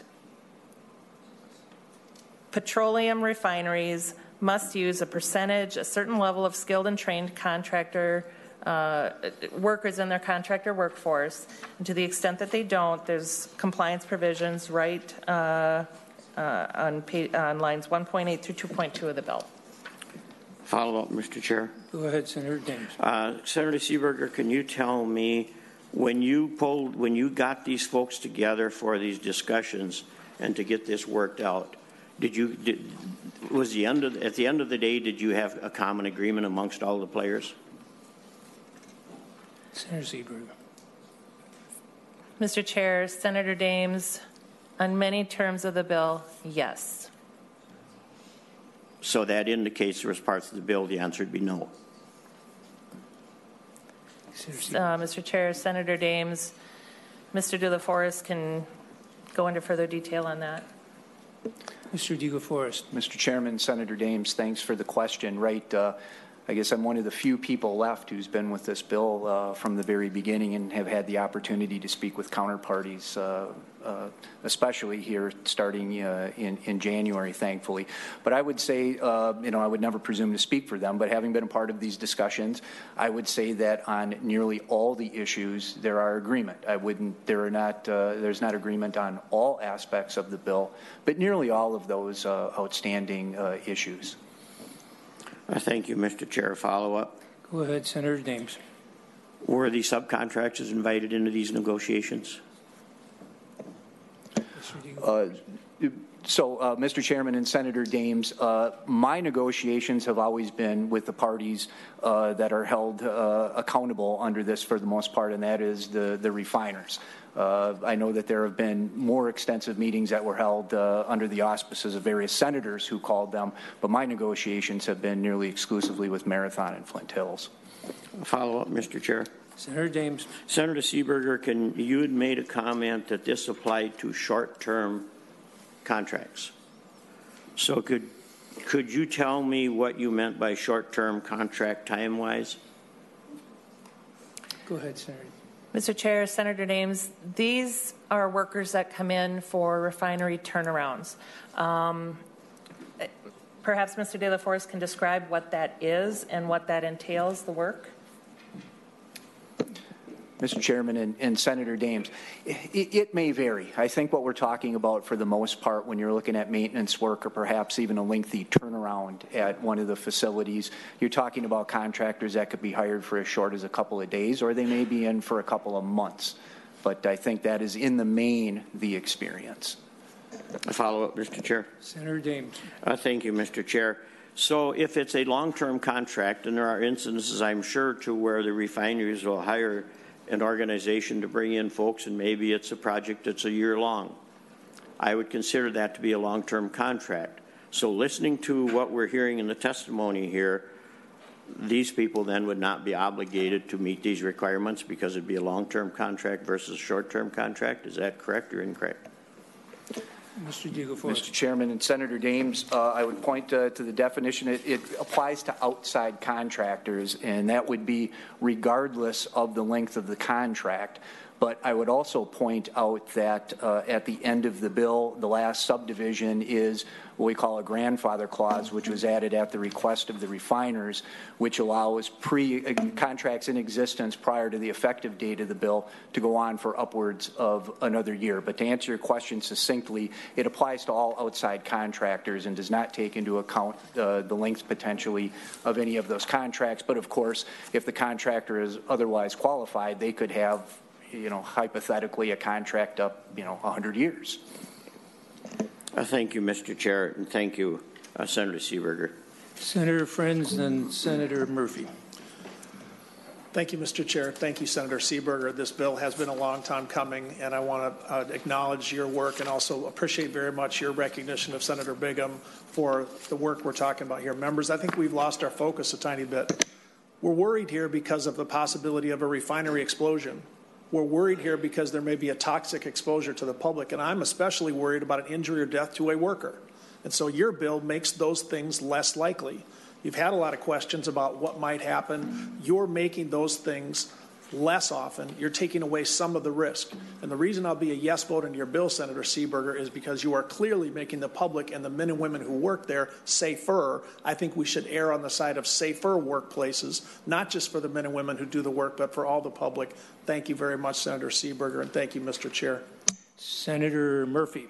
Speaker 2: petroleum refineries must use a percentage, a certain level of skilled and trained contractor uh, workers in their contractor workforce. And to the extent that they don't, there's compliance provisions right uh, uh, on, page, on lines one point eight through two point two of the bill.
Speaker 10: Follow up, Mister Chair.
Speaker 1: Go ahead, Senator Dames.
Speaker 10: Uh, Senator Seeberger, can you tell me when you pulled, when you got these folks together for these discussions and to get this worked out, did you did, was the end of at the end of the day, did you have a common agreement amongst all the players?
Speaker 1: Senator Seeberger.
Speaker 2: Mister Chair, Senator Dames, on many terms of the bill, yes.
Speaker 10: So that indicates there was parts of the bill the answer would be no.
Speaker 2: Uh, Mister Chair, Senator Dames, Mister De La Forest can go into further detail on that.
Speaker 1: Mister De La Forest.
Speaker 8: Mister Chairman, Senator Dames, thanks for the question. Right, uh, I guess I'm one of the few people left who's been with this bill uh, from the very beginning and have had the opportunity to speak with counterparties, uh, uh, especially here starting uh, in, in January, thankfully. But I would say, uh, you know, I would never presume to speak for them, but having been a part of these discussions, I would say that on nearly all the issues, there are agreement. I wouldn't, there are not, uh, there's not agreement on all aspects of the bill, but nearly all of those uh, outstanding uh, issues.
Speaker 10: Uh, thank you, Mister Chair. Follow up.
Speaker 1: Go ahead, Senator Dames.
Speaker 10: Were the subcontractors invited into these negotiations?
Speaker 8: Uh, so, uh, Mister Chairman and Senator Dames, uh, my negotiations have always been with the parties uh, that are held uh, accountable under this for the most part, and that is the, the refiners. Uh, I know that there have been more extensive meetings that were held uh, under the auspices of various senators who called them, but my negotiations have been nearly exclusively with Marathon and Flint Hills.
Speaker 10: Follow up, Mister Chair.
Speaker 1: Senator Dames.
Speaker 10: Senator Seeberger, can, you had made a comment that this applied to short-term contracts. So could, could you tell me what you meant by short-term contract time-wise?
Speaker 1: Go ahead, Senator.
Speaker 2: Mister Chair, Senator Dames, these are workers that come in for refinery turnarounds. Um, perhaps Mister De La Forest can describe what that is and what that entails, the work.
Speaker 8: Mister Chairman and, and Senator Dames, it, it may vary. I think what we're talking about for the most part when you're looking at maintenance work or perhaps even a lengthy turnaround at one of the facilities, you're talking about contractors that could be hired for as short as a couple of days, or they may be in for a couple of months. But I think that is in the main the experience.
Speaker 10: A follow-up, Mister Chair.
Speaker 1: Senator Dames.
Speaker 10: Uh, thank you, Mister Chair. So if it's a long-term contract, and there are instances, I'm sure, to where the refineries will hire an organization to bring in folks, and maybe it's a project that's a year long. I would consider that to be a long-term contract. So listening to what we're hearing in the testimony here, these people then would not be obligated to meet these requirements because it'd be a long-term contract versus a short-term contract. Is that correct or incorrect?
Speaker 1: Mister DeGoforth.
Speaker 8: Mister Chairman and Senator Dames, uh, I would point uh, to the definition. It, it applies to outside contractors, and that would be regardless of the length of the contract. But I would also point out that uh, at the end of the bill, the last subdivision is what we call a grandfather clause, which was added at the request of the refiners, which allows pre uh, contracts in existence prior to the effective date of the bill to go on for upwards of another year. But to answer your question succinctly, it applies to all outside contractors and does not take into account uh, the length potentially of any of those contracts. But of course, if the contractor is otherwise qualified, they could have, you know, hypothetically a contract up, you know, one hundred years.
Speaker 10: Uh, thank you, Mister Chair, and thank you, uh, Senator Seeberger.
Speaker 1: Senator Friends and Senator Murphy.
Speaker 11: Thank you, Mister Chair. Thank you, Senator Seeberger. This bill has been a long time coming, and I want to uh, acknowledge your work and also appreciate very much your recognition of Senator Bigham for the work we're talking about here. Members, I think we've lost our focus a tiny bit. We're worried here because of the possibility of a refinery explosion. We're worried here because there may be a toxic exposure to the public, and I'm especially worried about an injury or death to a worker. And so your bill makes those things less likely. You've had a lot of questions about what might happen. You're making those things less often. You're taking away some of the risk. And the reason I'll be a yes vote in your bill, Senator Seeberger, is because you are clearly making the public and the men and women who work there safer. I think we should err on the side of safer workplaces, not just for the men and women who do the work, but for all the public. Thank you very much, Senator Seeberger, and thank you, Mister Chair.
Speaker 1: Senator Murphy.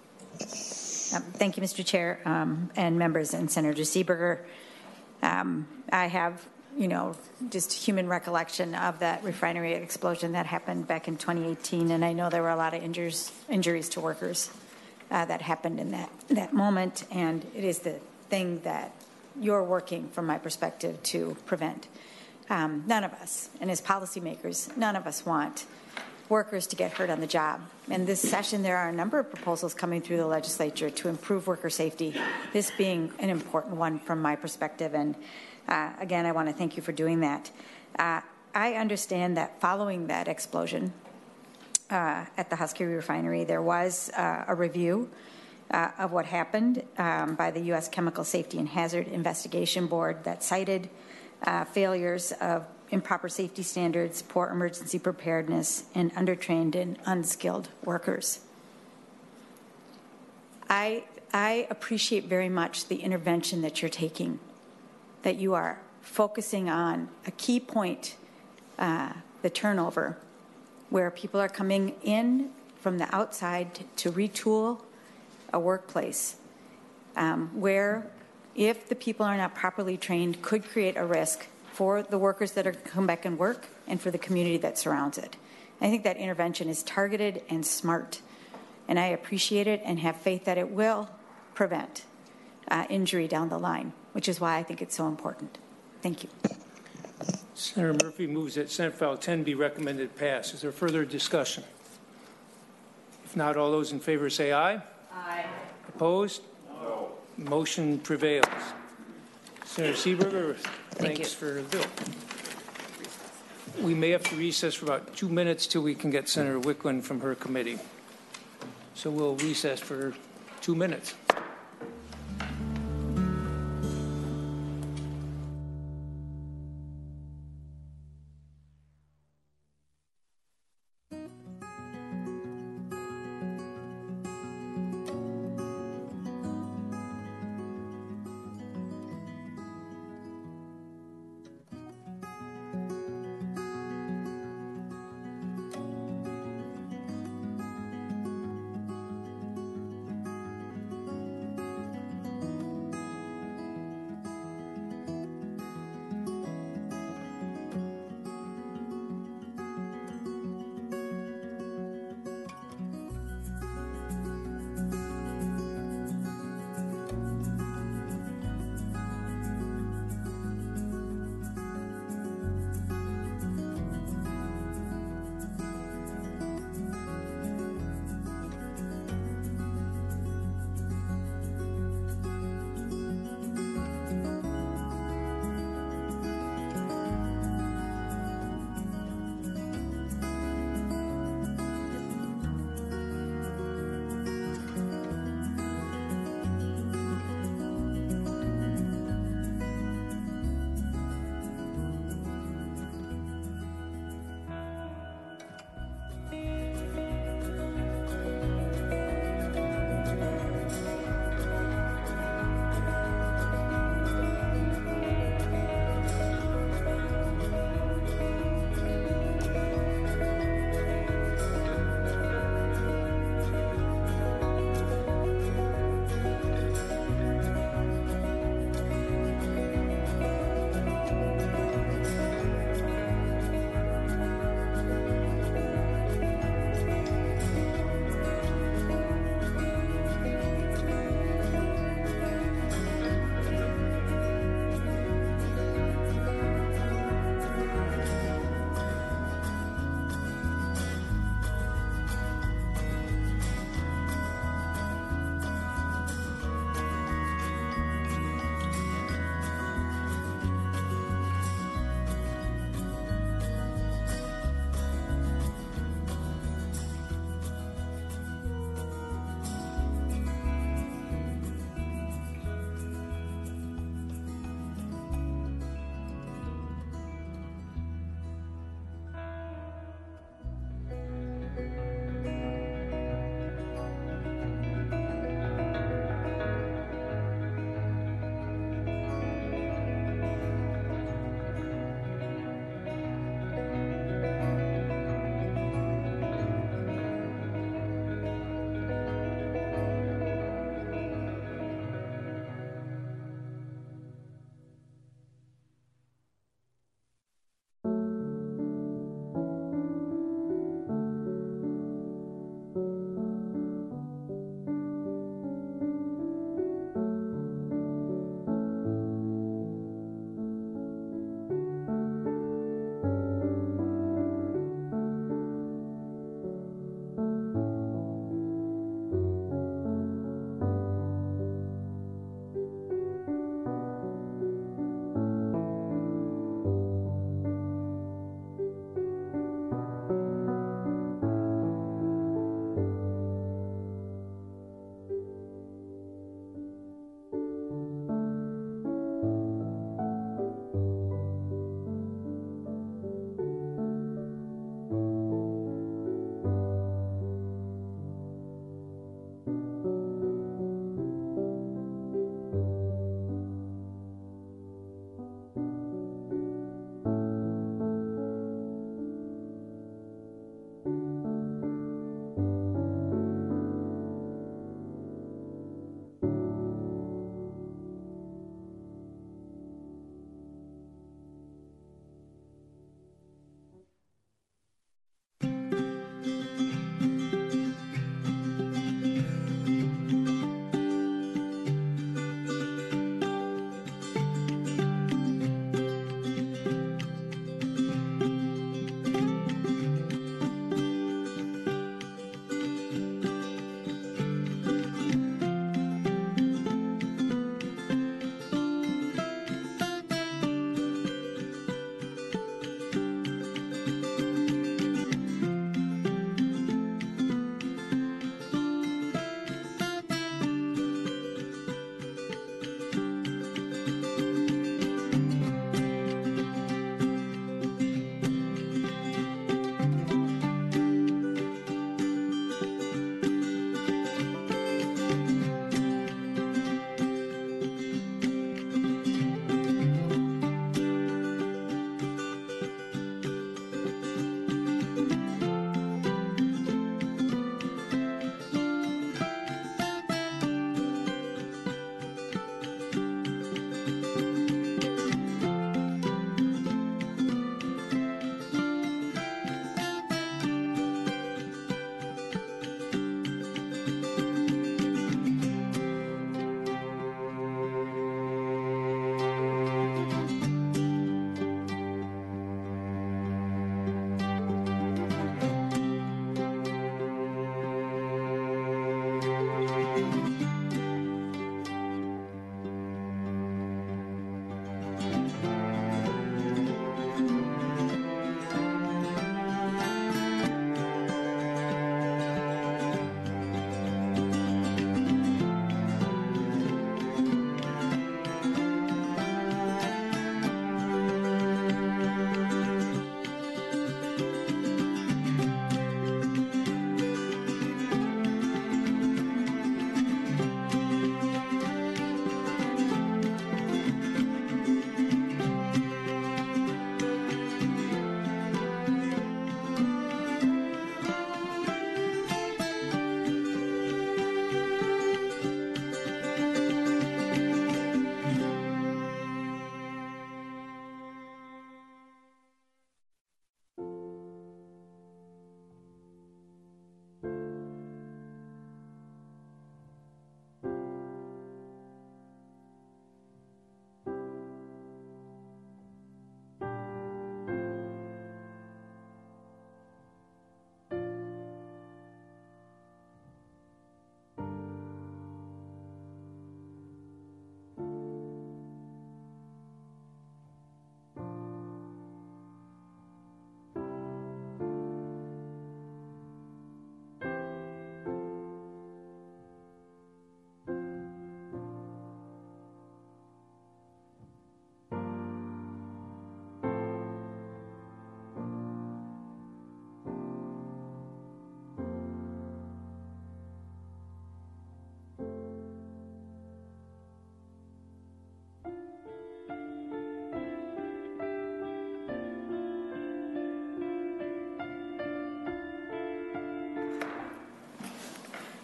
Speaker 6: Um, thank you, Mister Chair, um, and members, and Senator Seeberger. Um, I have, you know, just human recollection of that refinery explosion that happened back in twenty eighteen, and I know there were a lot of injuries, injuries to workers uh, that happened in that, that moment, and it is the thing that you're working, from my perspective, to prevent. Um, none of us, and as policymakers, none of us want workers to get hurt on the job. And this session, there are a number of proposals coming through the legislature to improve worker safety, this being an important one from my perspective. And uh, again, I want to thank you for doing that. Uh, I understand that following that explosion uh, at the Husky Refinery, there was uh, a review uh, of what happened um, by the U S Chemical Safety and Hazard Investigation Board that cited uh, failures of improper safety standards, poor emergency preparedness, and undertrained and unskilled workers. I, I appreciate very much the intervention that you're taking, that you are focusing on a key point, uh, the turnover, where people are coming in from the outside to, to retool a workplace, um, where if the people are not properly trained, could create a risk for the workers that are come back and work and for the community that surrounds it. I think that intervention is targeted and smart, and I appreciate it and have faith that it will prevent uh, injury down the line, which is why I think it's so important. Thank you.
Speaker 1: Senator Murphy moves that Senate File ten be recommended pass. Is there further discussion? If not, all those in favor say aye.
Speaker 2: Aye.
Speaker 1: Opposed? No. Motion prevails. Senator Seeberger,
Speaker 2: Thank
Speaker 1: thanks
Speaker 2: you.
Speaker 1: for the bill. We may have to recess for about two minutes till we can get Senator Wicklund from her committee. So we'll recess for two minutes.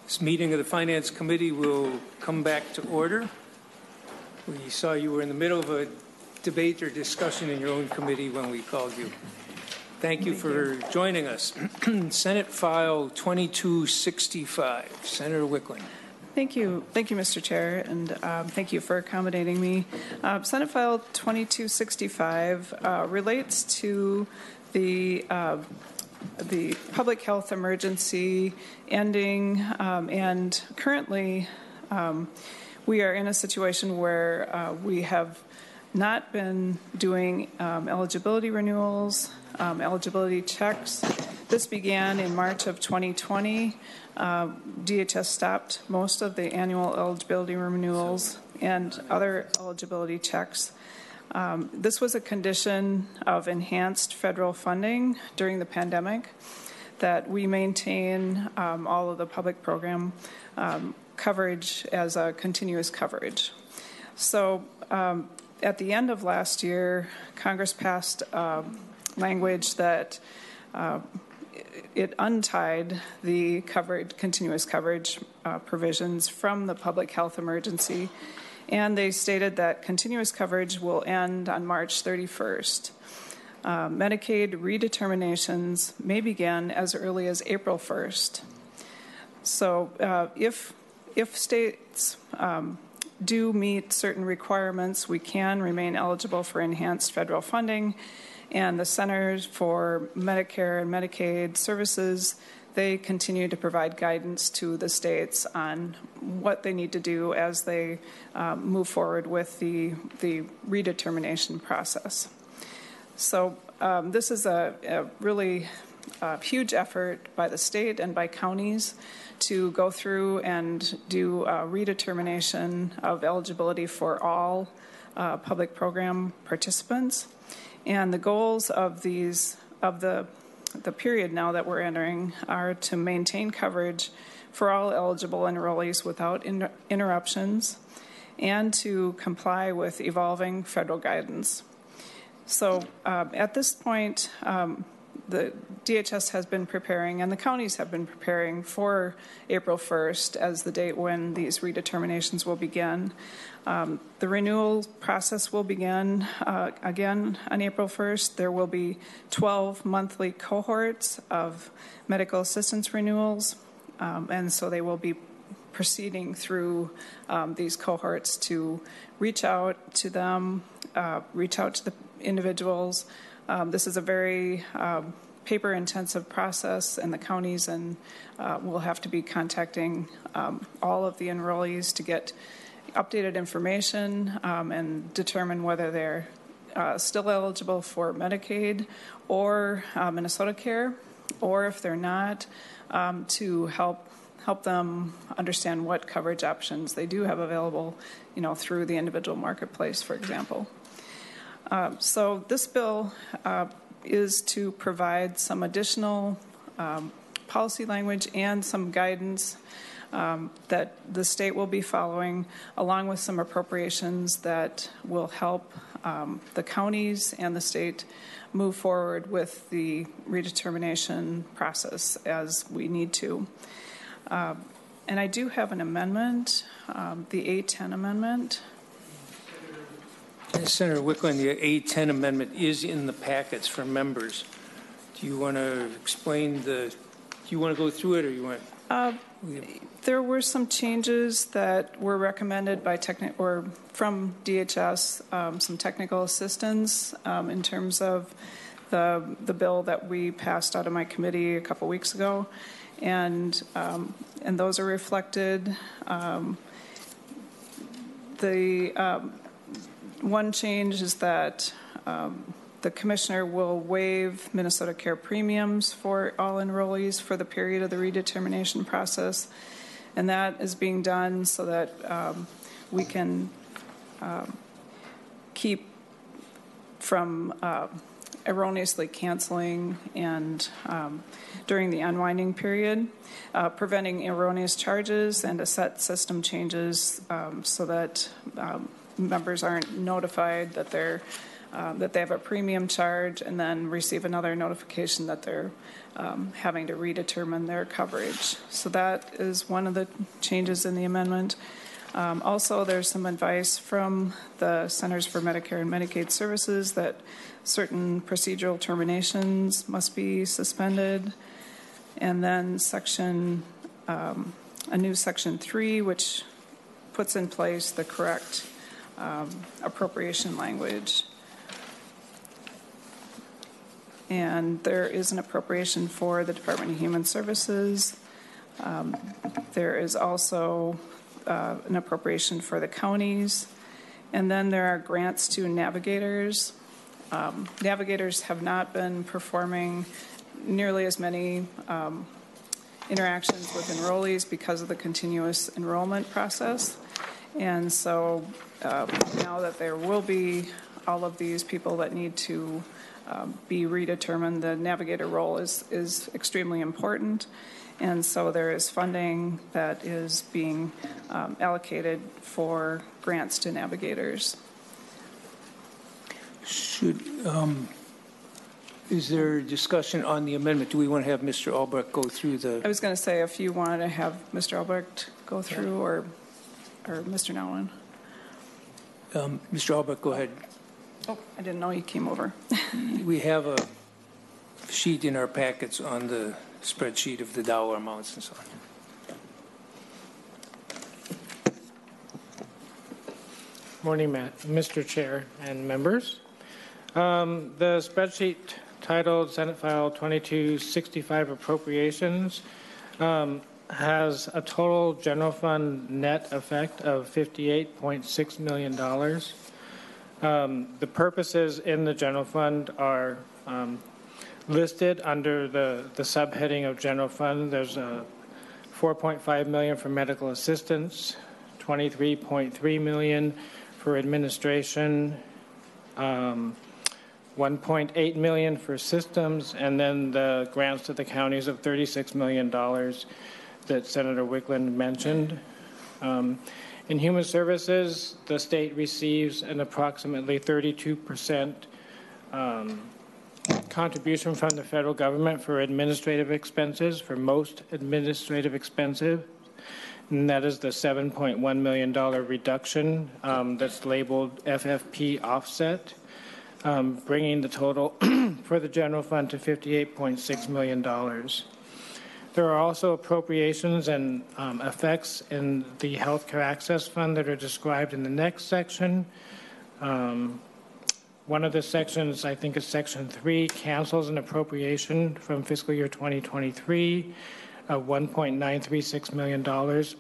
Speaker 1: This meeting of the Finance Committee will come back to order. We saw you were in the middle of a debate or discussion in your own committee when we called you. Thank you for joining us. Senate File twenty-two sixty-five. Senator Wickling.
Speaker 12: Thank you. Thank you, Mister Chair, and um, thank you for accommodating me. Uh, Senate File twenty-two sixty-five uh, relates to the uh, the public health emergency ending, um, and currently um, we are in a situation where uh, we have not been doing um, eligibility renewals, um, eligibility checks. This began in March of twenty twenty. Uh, D H S stopped most of the annual eligibility renewals and other eligibility checks. Um, this was a condition of enhanced federal funding during the pandemic, that we maintain um, all of the public program um, coverage as a continuous coverage. So um, at the end of last year, Congress passed uh, language that uh, it untied the covered, continuous coverage uh, provisions from the public health emergency, and they stated that continuous coverage will end on March thirty-first. Uh, Medicaid redeterminations may begin as early as April first. So uh, if, if states um, do meet certain requirements, we can remain eligible for enhanced federal funding. And the Centers for Medicare and Medicaid Services, they continue to provide guidance to the states on what they need to do as they um, move forward with the, the redetermination process. So um, this is a, a really uh, huge effort by the state and by counties to go through and do a redetermination of eligibility for all uh, public program participants. And the goals of these, of the, the period now that we're entering, are to maintain coverage for all eligible enrollees without inter interruptions, and to comply with evolving federal guidance. So uh, at this point, um, the D H S has been preparing, and the counties have been preparing for April first as the date when these redeterminations will begin. Um, the renewal process will begin uh, again on April first. There will be twelve monthly cohorts of medical assistance renewals, um, and so they will be proceeding through um, these cohorts to reach out to them, uh, reach out to the individuals. Um, this is a very um, paper-intensive process, and the counties and uh, will have to be contacting um, all of the enrollees to get updated information um, and determine whether they're uh, still eligible for Medicaid or uh, Minnesota Care, or if they're not, um, to help help them understand what coverage options they do have available, you know, through the individual marketplace, for example. Uh, so this bill uh, is to provide some additional um, policy language and some guidance um, that the state will be following, along with some appropriations that will help um, the counties and the state move forward with the redetermination process as we need to. Uh, and I do have an amendment, um, the A ten amendment.
Speaker 1: Senator Wickling, the A ten amendment is in the packets for members. Do you want to explain the, do you want to go through it, or you want?
Speaker 12: Uh, there were some changes that were recommended by techni- or from D H S, um, some technical assistance um, in terms of the, the bill that we passed out of my committee a couple weeks ago. And, um, and those are reflected. Um, the um, one change is that um, the commissioner will waive Minnesota Care premiums for all enrollees for the period of the redetermination process. And that is being done so that um, we can um, keep from uh, erroneously canceling and um, during the unwinding period, uh, preventing erroneous charges and to set system changes um, so that um, members aren't notified that they're um, that they have a premium charge and then receive another notification that they're um, having to redetermine their coverage. So that is one of the changes in the amendment. Um, also, there's some advice from the Centers for Medicare and Medicaid Services that certain procedural terminations must be suspended. And then section, um, a new section three, which puts in place the correct um, appropriation language. And there is an appropriation for the Department of Human Services. Um, there is also uh, an appropriation for the counties. And then there are grants to navigators. Um, navigators have not been performing nearly as many um, interactions with enrollees because of the continuous enrollment process. And so uh, now that there will be all of these people that need to um, be redetermined, the navigator role is, is extremely important. And so there is funding that is being um, allocated for grants to navigators.
Speaker 1: Should, um, is there discussion on the amendment? Do we want to have Mister Albrecht go through the?
Speaker 12: I was going to say if you wanted to have Mister Albrecht go through, yeah. or or Mister Nolan.
Speaker 1: Um, Mister Albrecht, go ahead.
Speaker 12: Oh, I didn't know you came over.
Speaker 1: We have a sheet in our packets on the spreadsheet of the dollar amounts and so on.
Speaker 13: Morning, Matt, Mister Chair and members. Um, the spreadsheet titled Senate File twenty-two sixty-five Appropriations um, has a total general fund net effect of fifty-eight point six million dollars. Um, the purposes in the general fund are um, listed under the, the subheading of general fund. There's a four point five million dollars for medical assistance, twenty-three point three million dollars for administration, um, one point eight million dollars for systems, and then the grants to the counties of thirty-six million dollars that Senator Wickland mentioned. Um, in human services, the state receives an approximately thirty-two percent um, contribution from the federal government for administrative expenses, for most administrative expenses. And that is the seven point one million dollars reduction um, that's labeled F F P offset, um, bringing the total for the general fund to fifty-eight point six million dollars. There are also appropriations and um, effects in the Healthcare Access Fund that are described in the next section. Um, one of the sections, I think is section three, cancels an appropriation from fiscal year twenty twenty-three. Of one point nine three six million dollars,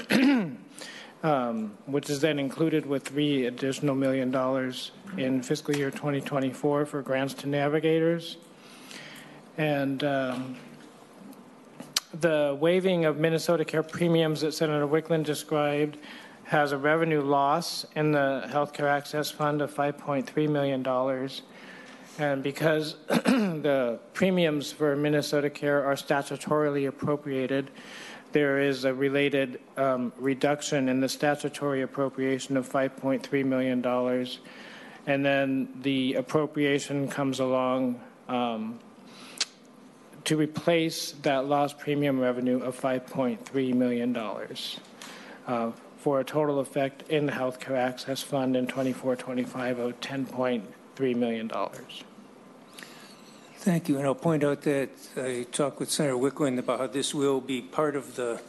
Speaker 13: um, which is then included with three additional million dollars in fiscal year twenty twenty-four for grants to navigators. And um, the waiving of Minnesota Care premiums that Senator Wickland described has a revenue loss in the Healthcare Access Fund of five point three million dollars. And because the premiums for Minnesota Care are statutorily appropriated, there is a related um, reduction in the statutory appropriation of five point three million dollars. And then the appropriation comes along um, to replace that lost premium revenue of five point three million dollars uh, for a total effect in the Healthcare Access Fund in twenty-four twenty-five of ten point three million dollars.
Speaker 1: Thank you. And I'll point out that I talked with Senator Wickland about how this will be part of the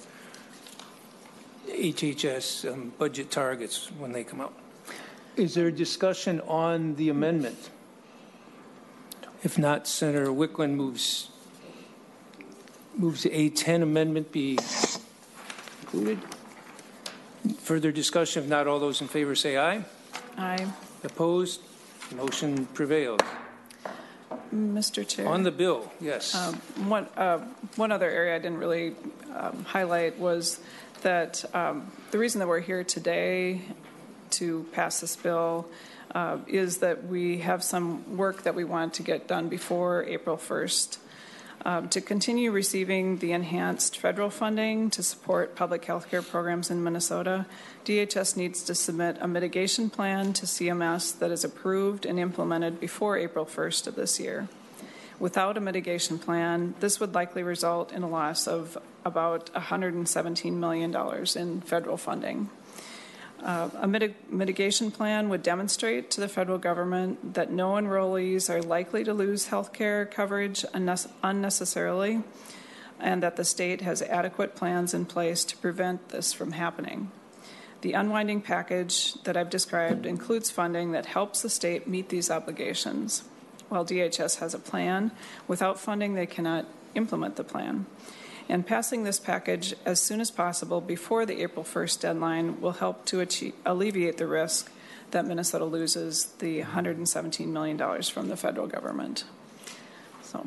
Speaker 1: H H S um, budget targets when they come out. Is there a discussion on the amendment? If not, Senator Wickland moves moves the A ten amendment be included. Further discussion? If not, all those in favor say aye.
Speaker 12: Aye.
Speaker 1: Opposed? Motion prevails.
Speaker 12: Mister Chair.
Speaker 1: On the bill, yes.
Speaker 12: Um, one, uh, one other area I didn't really um, highlight was that um, the reason that we're here today to pass this bill uh, is that we have some work that we want to get done before April first. Um, to continue receiving the enhanced federal funding to support public health care programs in Minnesota, D H S needs to submit a mitigation plan to C M S that is approved and implemented before April first of this year. Without a mitigation plan, this would likely result in a loss of about one hundred seventeen million dollars in federal funding. Uh, a mitig mitigation plan would demonstrate to the federal government that no enrollees are likely to lose health care coverage unnecessarily, and that the state has adequate plans in place to prevent this from happening. The unwinding package that I've described includes funding that helps the state meet these obligations. While D H S has a plan, without funding they cannot implement the plan. And passing this package as soon as possible before the April first deadline will help to achieve, alleviate the risk that Minnesota loses the one hundred seventeen million dollars from the federal government. So,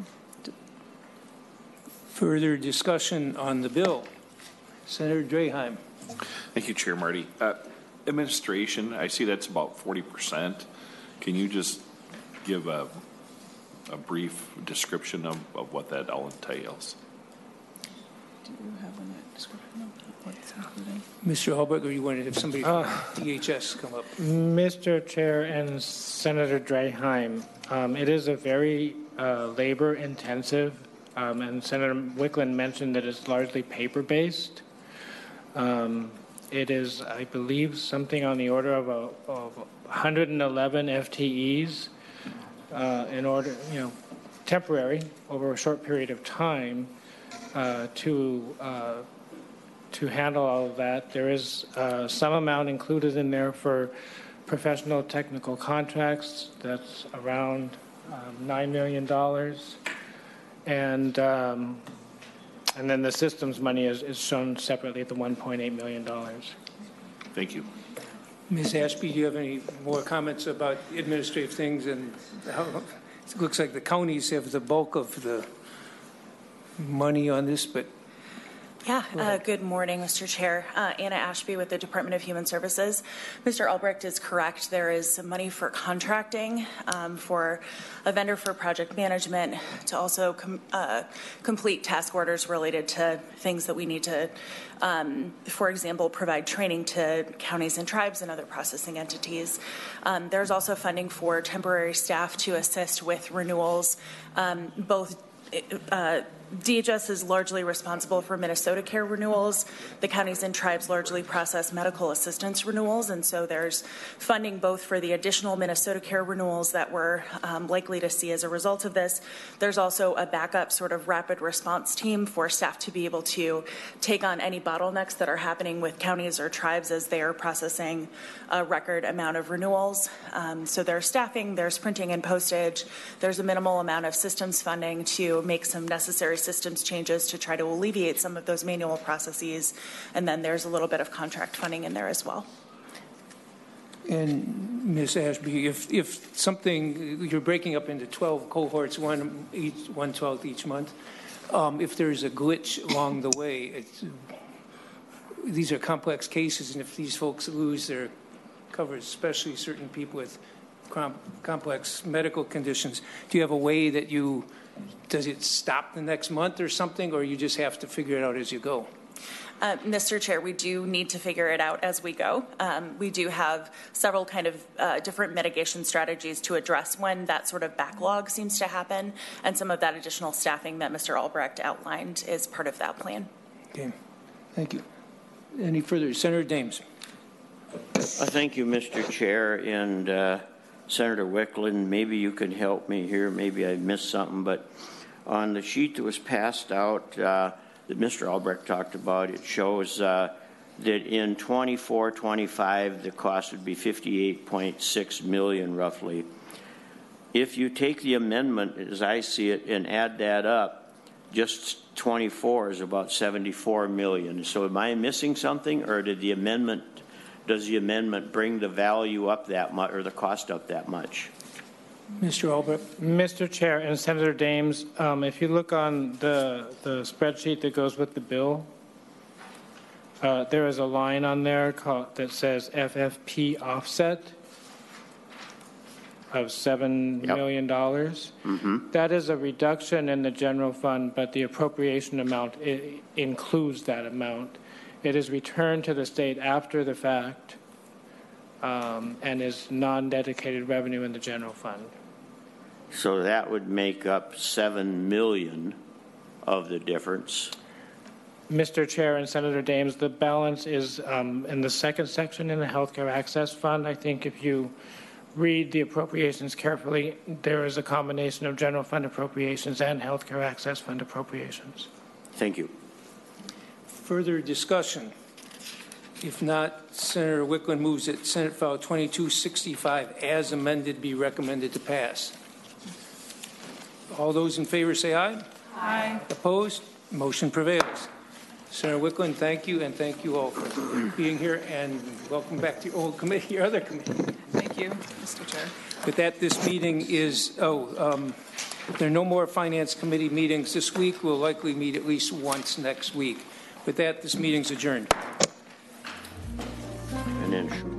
Speaker 1: further discussion on the bill. Senator Draheim.
Speaker 7: Thank you, Chair Marty. Uh, administration, I see that's about forty percent. Can you just give a, a brief description of, of what that all entails?
Speaker 12: do you have a description of what's included?
Speaker 1: Mister Albrecht, or you wanted to have somebody from uh, D H S come up?
Speaker 13: Mister Chair and Senator Draheim, um, it is a very uh, labor-intensive, um, and Senator Wiklund mentioned that it's largely paper-based. Um, it is, I believe, something on the order of, a, of one hundred eleven F T Es uh, in order, you know, temporary over a short period of time uh, to uh, to handle all of that. There is uh, some amount included in there for professional technical contracts. That's around um, nine million dollars, and um, and then the systems money is, is shown separately at the one point eight million dollars.
Speaker 7: Thank you.
Speaker 1: Miz Ashby, do you have any more comments about administrative things? And how, it looks like the counties have the bulk of the money on this, but
Speaker 14: Yeah, uh, good morning, Mister Chair. Uh, Anna Ashby with the Department of Human Services. Mister Albrecht is correct. There is some money for contracting um, for a vendor for project management to also com uh, complete task orders related to things that we need to, um, for example, provide training to counties and tribes and other processing entities. Um, there's also funding for temporary staff to assist with renewals, um, both uh, D H S is largely responsible for Minnesota Care renewals. The counties and tribes largely process medical assistance renewals, and so there's funding both for the additional Minnesota Care renewals that we're um, likely to see as a result of this. There's also a backup sort of rapid response team for staff to be able to take on any bottlenecks that are happening with counties or tribes as they are processing a record amount of renewals. Um, so there's staffing, there's printing and postage, there's a minimal amount of systems funding to make some necessary systems changes to try to alleviate some of those manual processes, and then there's a little bit of contract funding in there as well.
Speaker 1: And Miz Ashby, if if something, you're breaking up into twelve cohorts, one each, one twelfth each month. Um, if there's a glitch along the way, it's, these are complex cases, and if these folks lose their coverage, especially certain people with com complex medical conditions, do you have a way that you does it stop the next month or something, or you just have to figure it out as you go?
Speaker 14: Uh, Mister Chair, we do need to figure it out as we go. Um, we do have several kind of uh, different mitigation strategies to address when that sort of backlog seems to happen, and some of that additional staffing that Mister Albrecht outlined is part of that plan.
Speaker 1: Okay, thank you. Any further? Senator Dames.
Speaker 10: Uh, thank you, Mister Chair, and uh, Senator Wiklund, maybe you can help me here. Maybe I missed something, but on the sheet that was passed out uh, that Mister Albrecht talked about, it shows uh, that in twenty-four twenty-five the cost would be fifty-eight point six million dollars roughly. If you take the amendment, as I see it, and add that up, just twenty-four is about seventy-four million dollars. So am I missing something, or did the amendment Does the amendment bring the value up that much, or the cost up that much?
Speaker 1: Mister Albrecht.
Speaker 13: Mister Chair and Senator Dames, um, if you look on the, the spreadsheet that goes with the bill, uh, there is a line on there called, that says F F P offset. of seven million dollars. Mm-hmm. That is a reduction in the general fund, but the appropriation amount i- includes that amount. It is returned to the state after the fact um, and is non-dedicated revenue in the general fund.
Speaker 10: So that would make up seven million of the difference.
Speaker 13: Mister Chair and Senator Dames, the balance is um, in the second section in the Healthcare Access Fund. I think if you read the appropriations carefully, there is a combination of general fund appropriations and Healthcare Access Fund appropriations.
Speaker 10: Thank you.
Speaker 1: Further discussion? If not, Senator Wickland moves that Senate File twenty-two sixty-five as amended be recommended to pass. All those in favor say aye.
Speaker 12: Aye.
Speaker 1: Opposed? Motion prevails. Senator Wickland, thank you, and thank you all for being here, and welcome back to your old committee, your other committee.
Speaker 12: Thank you, Mister Chair.
Speaker 1: With that, this meeting is, oh, um, there are no more Finance Committee meetings this week. We'll likely meet at least once next week. With that, this meeting's adjourned.
Speaker 10: And then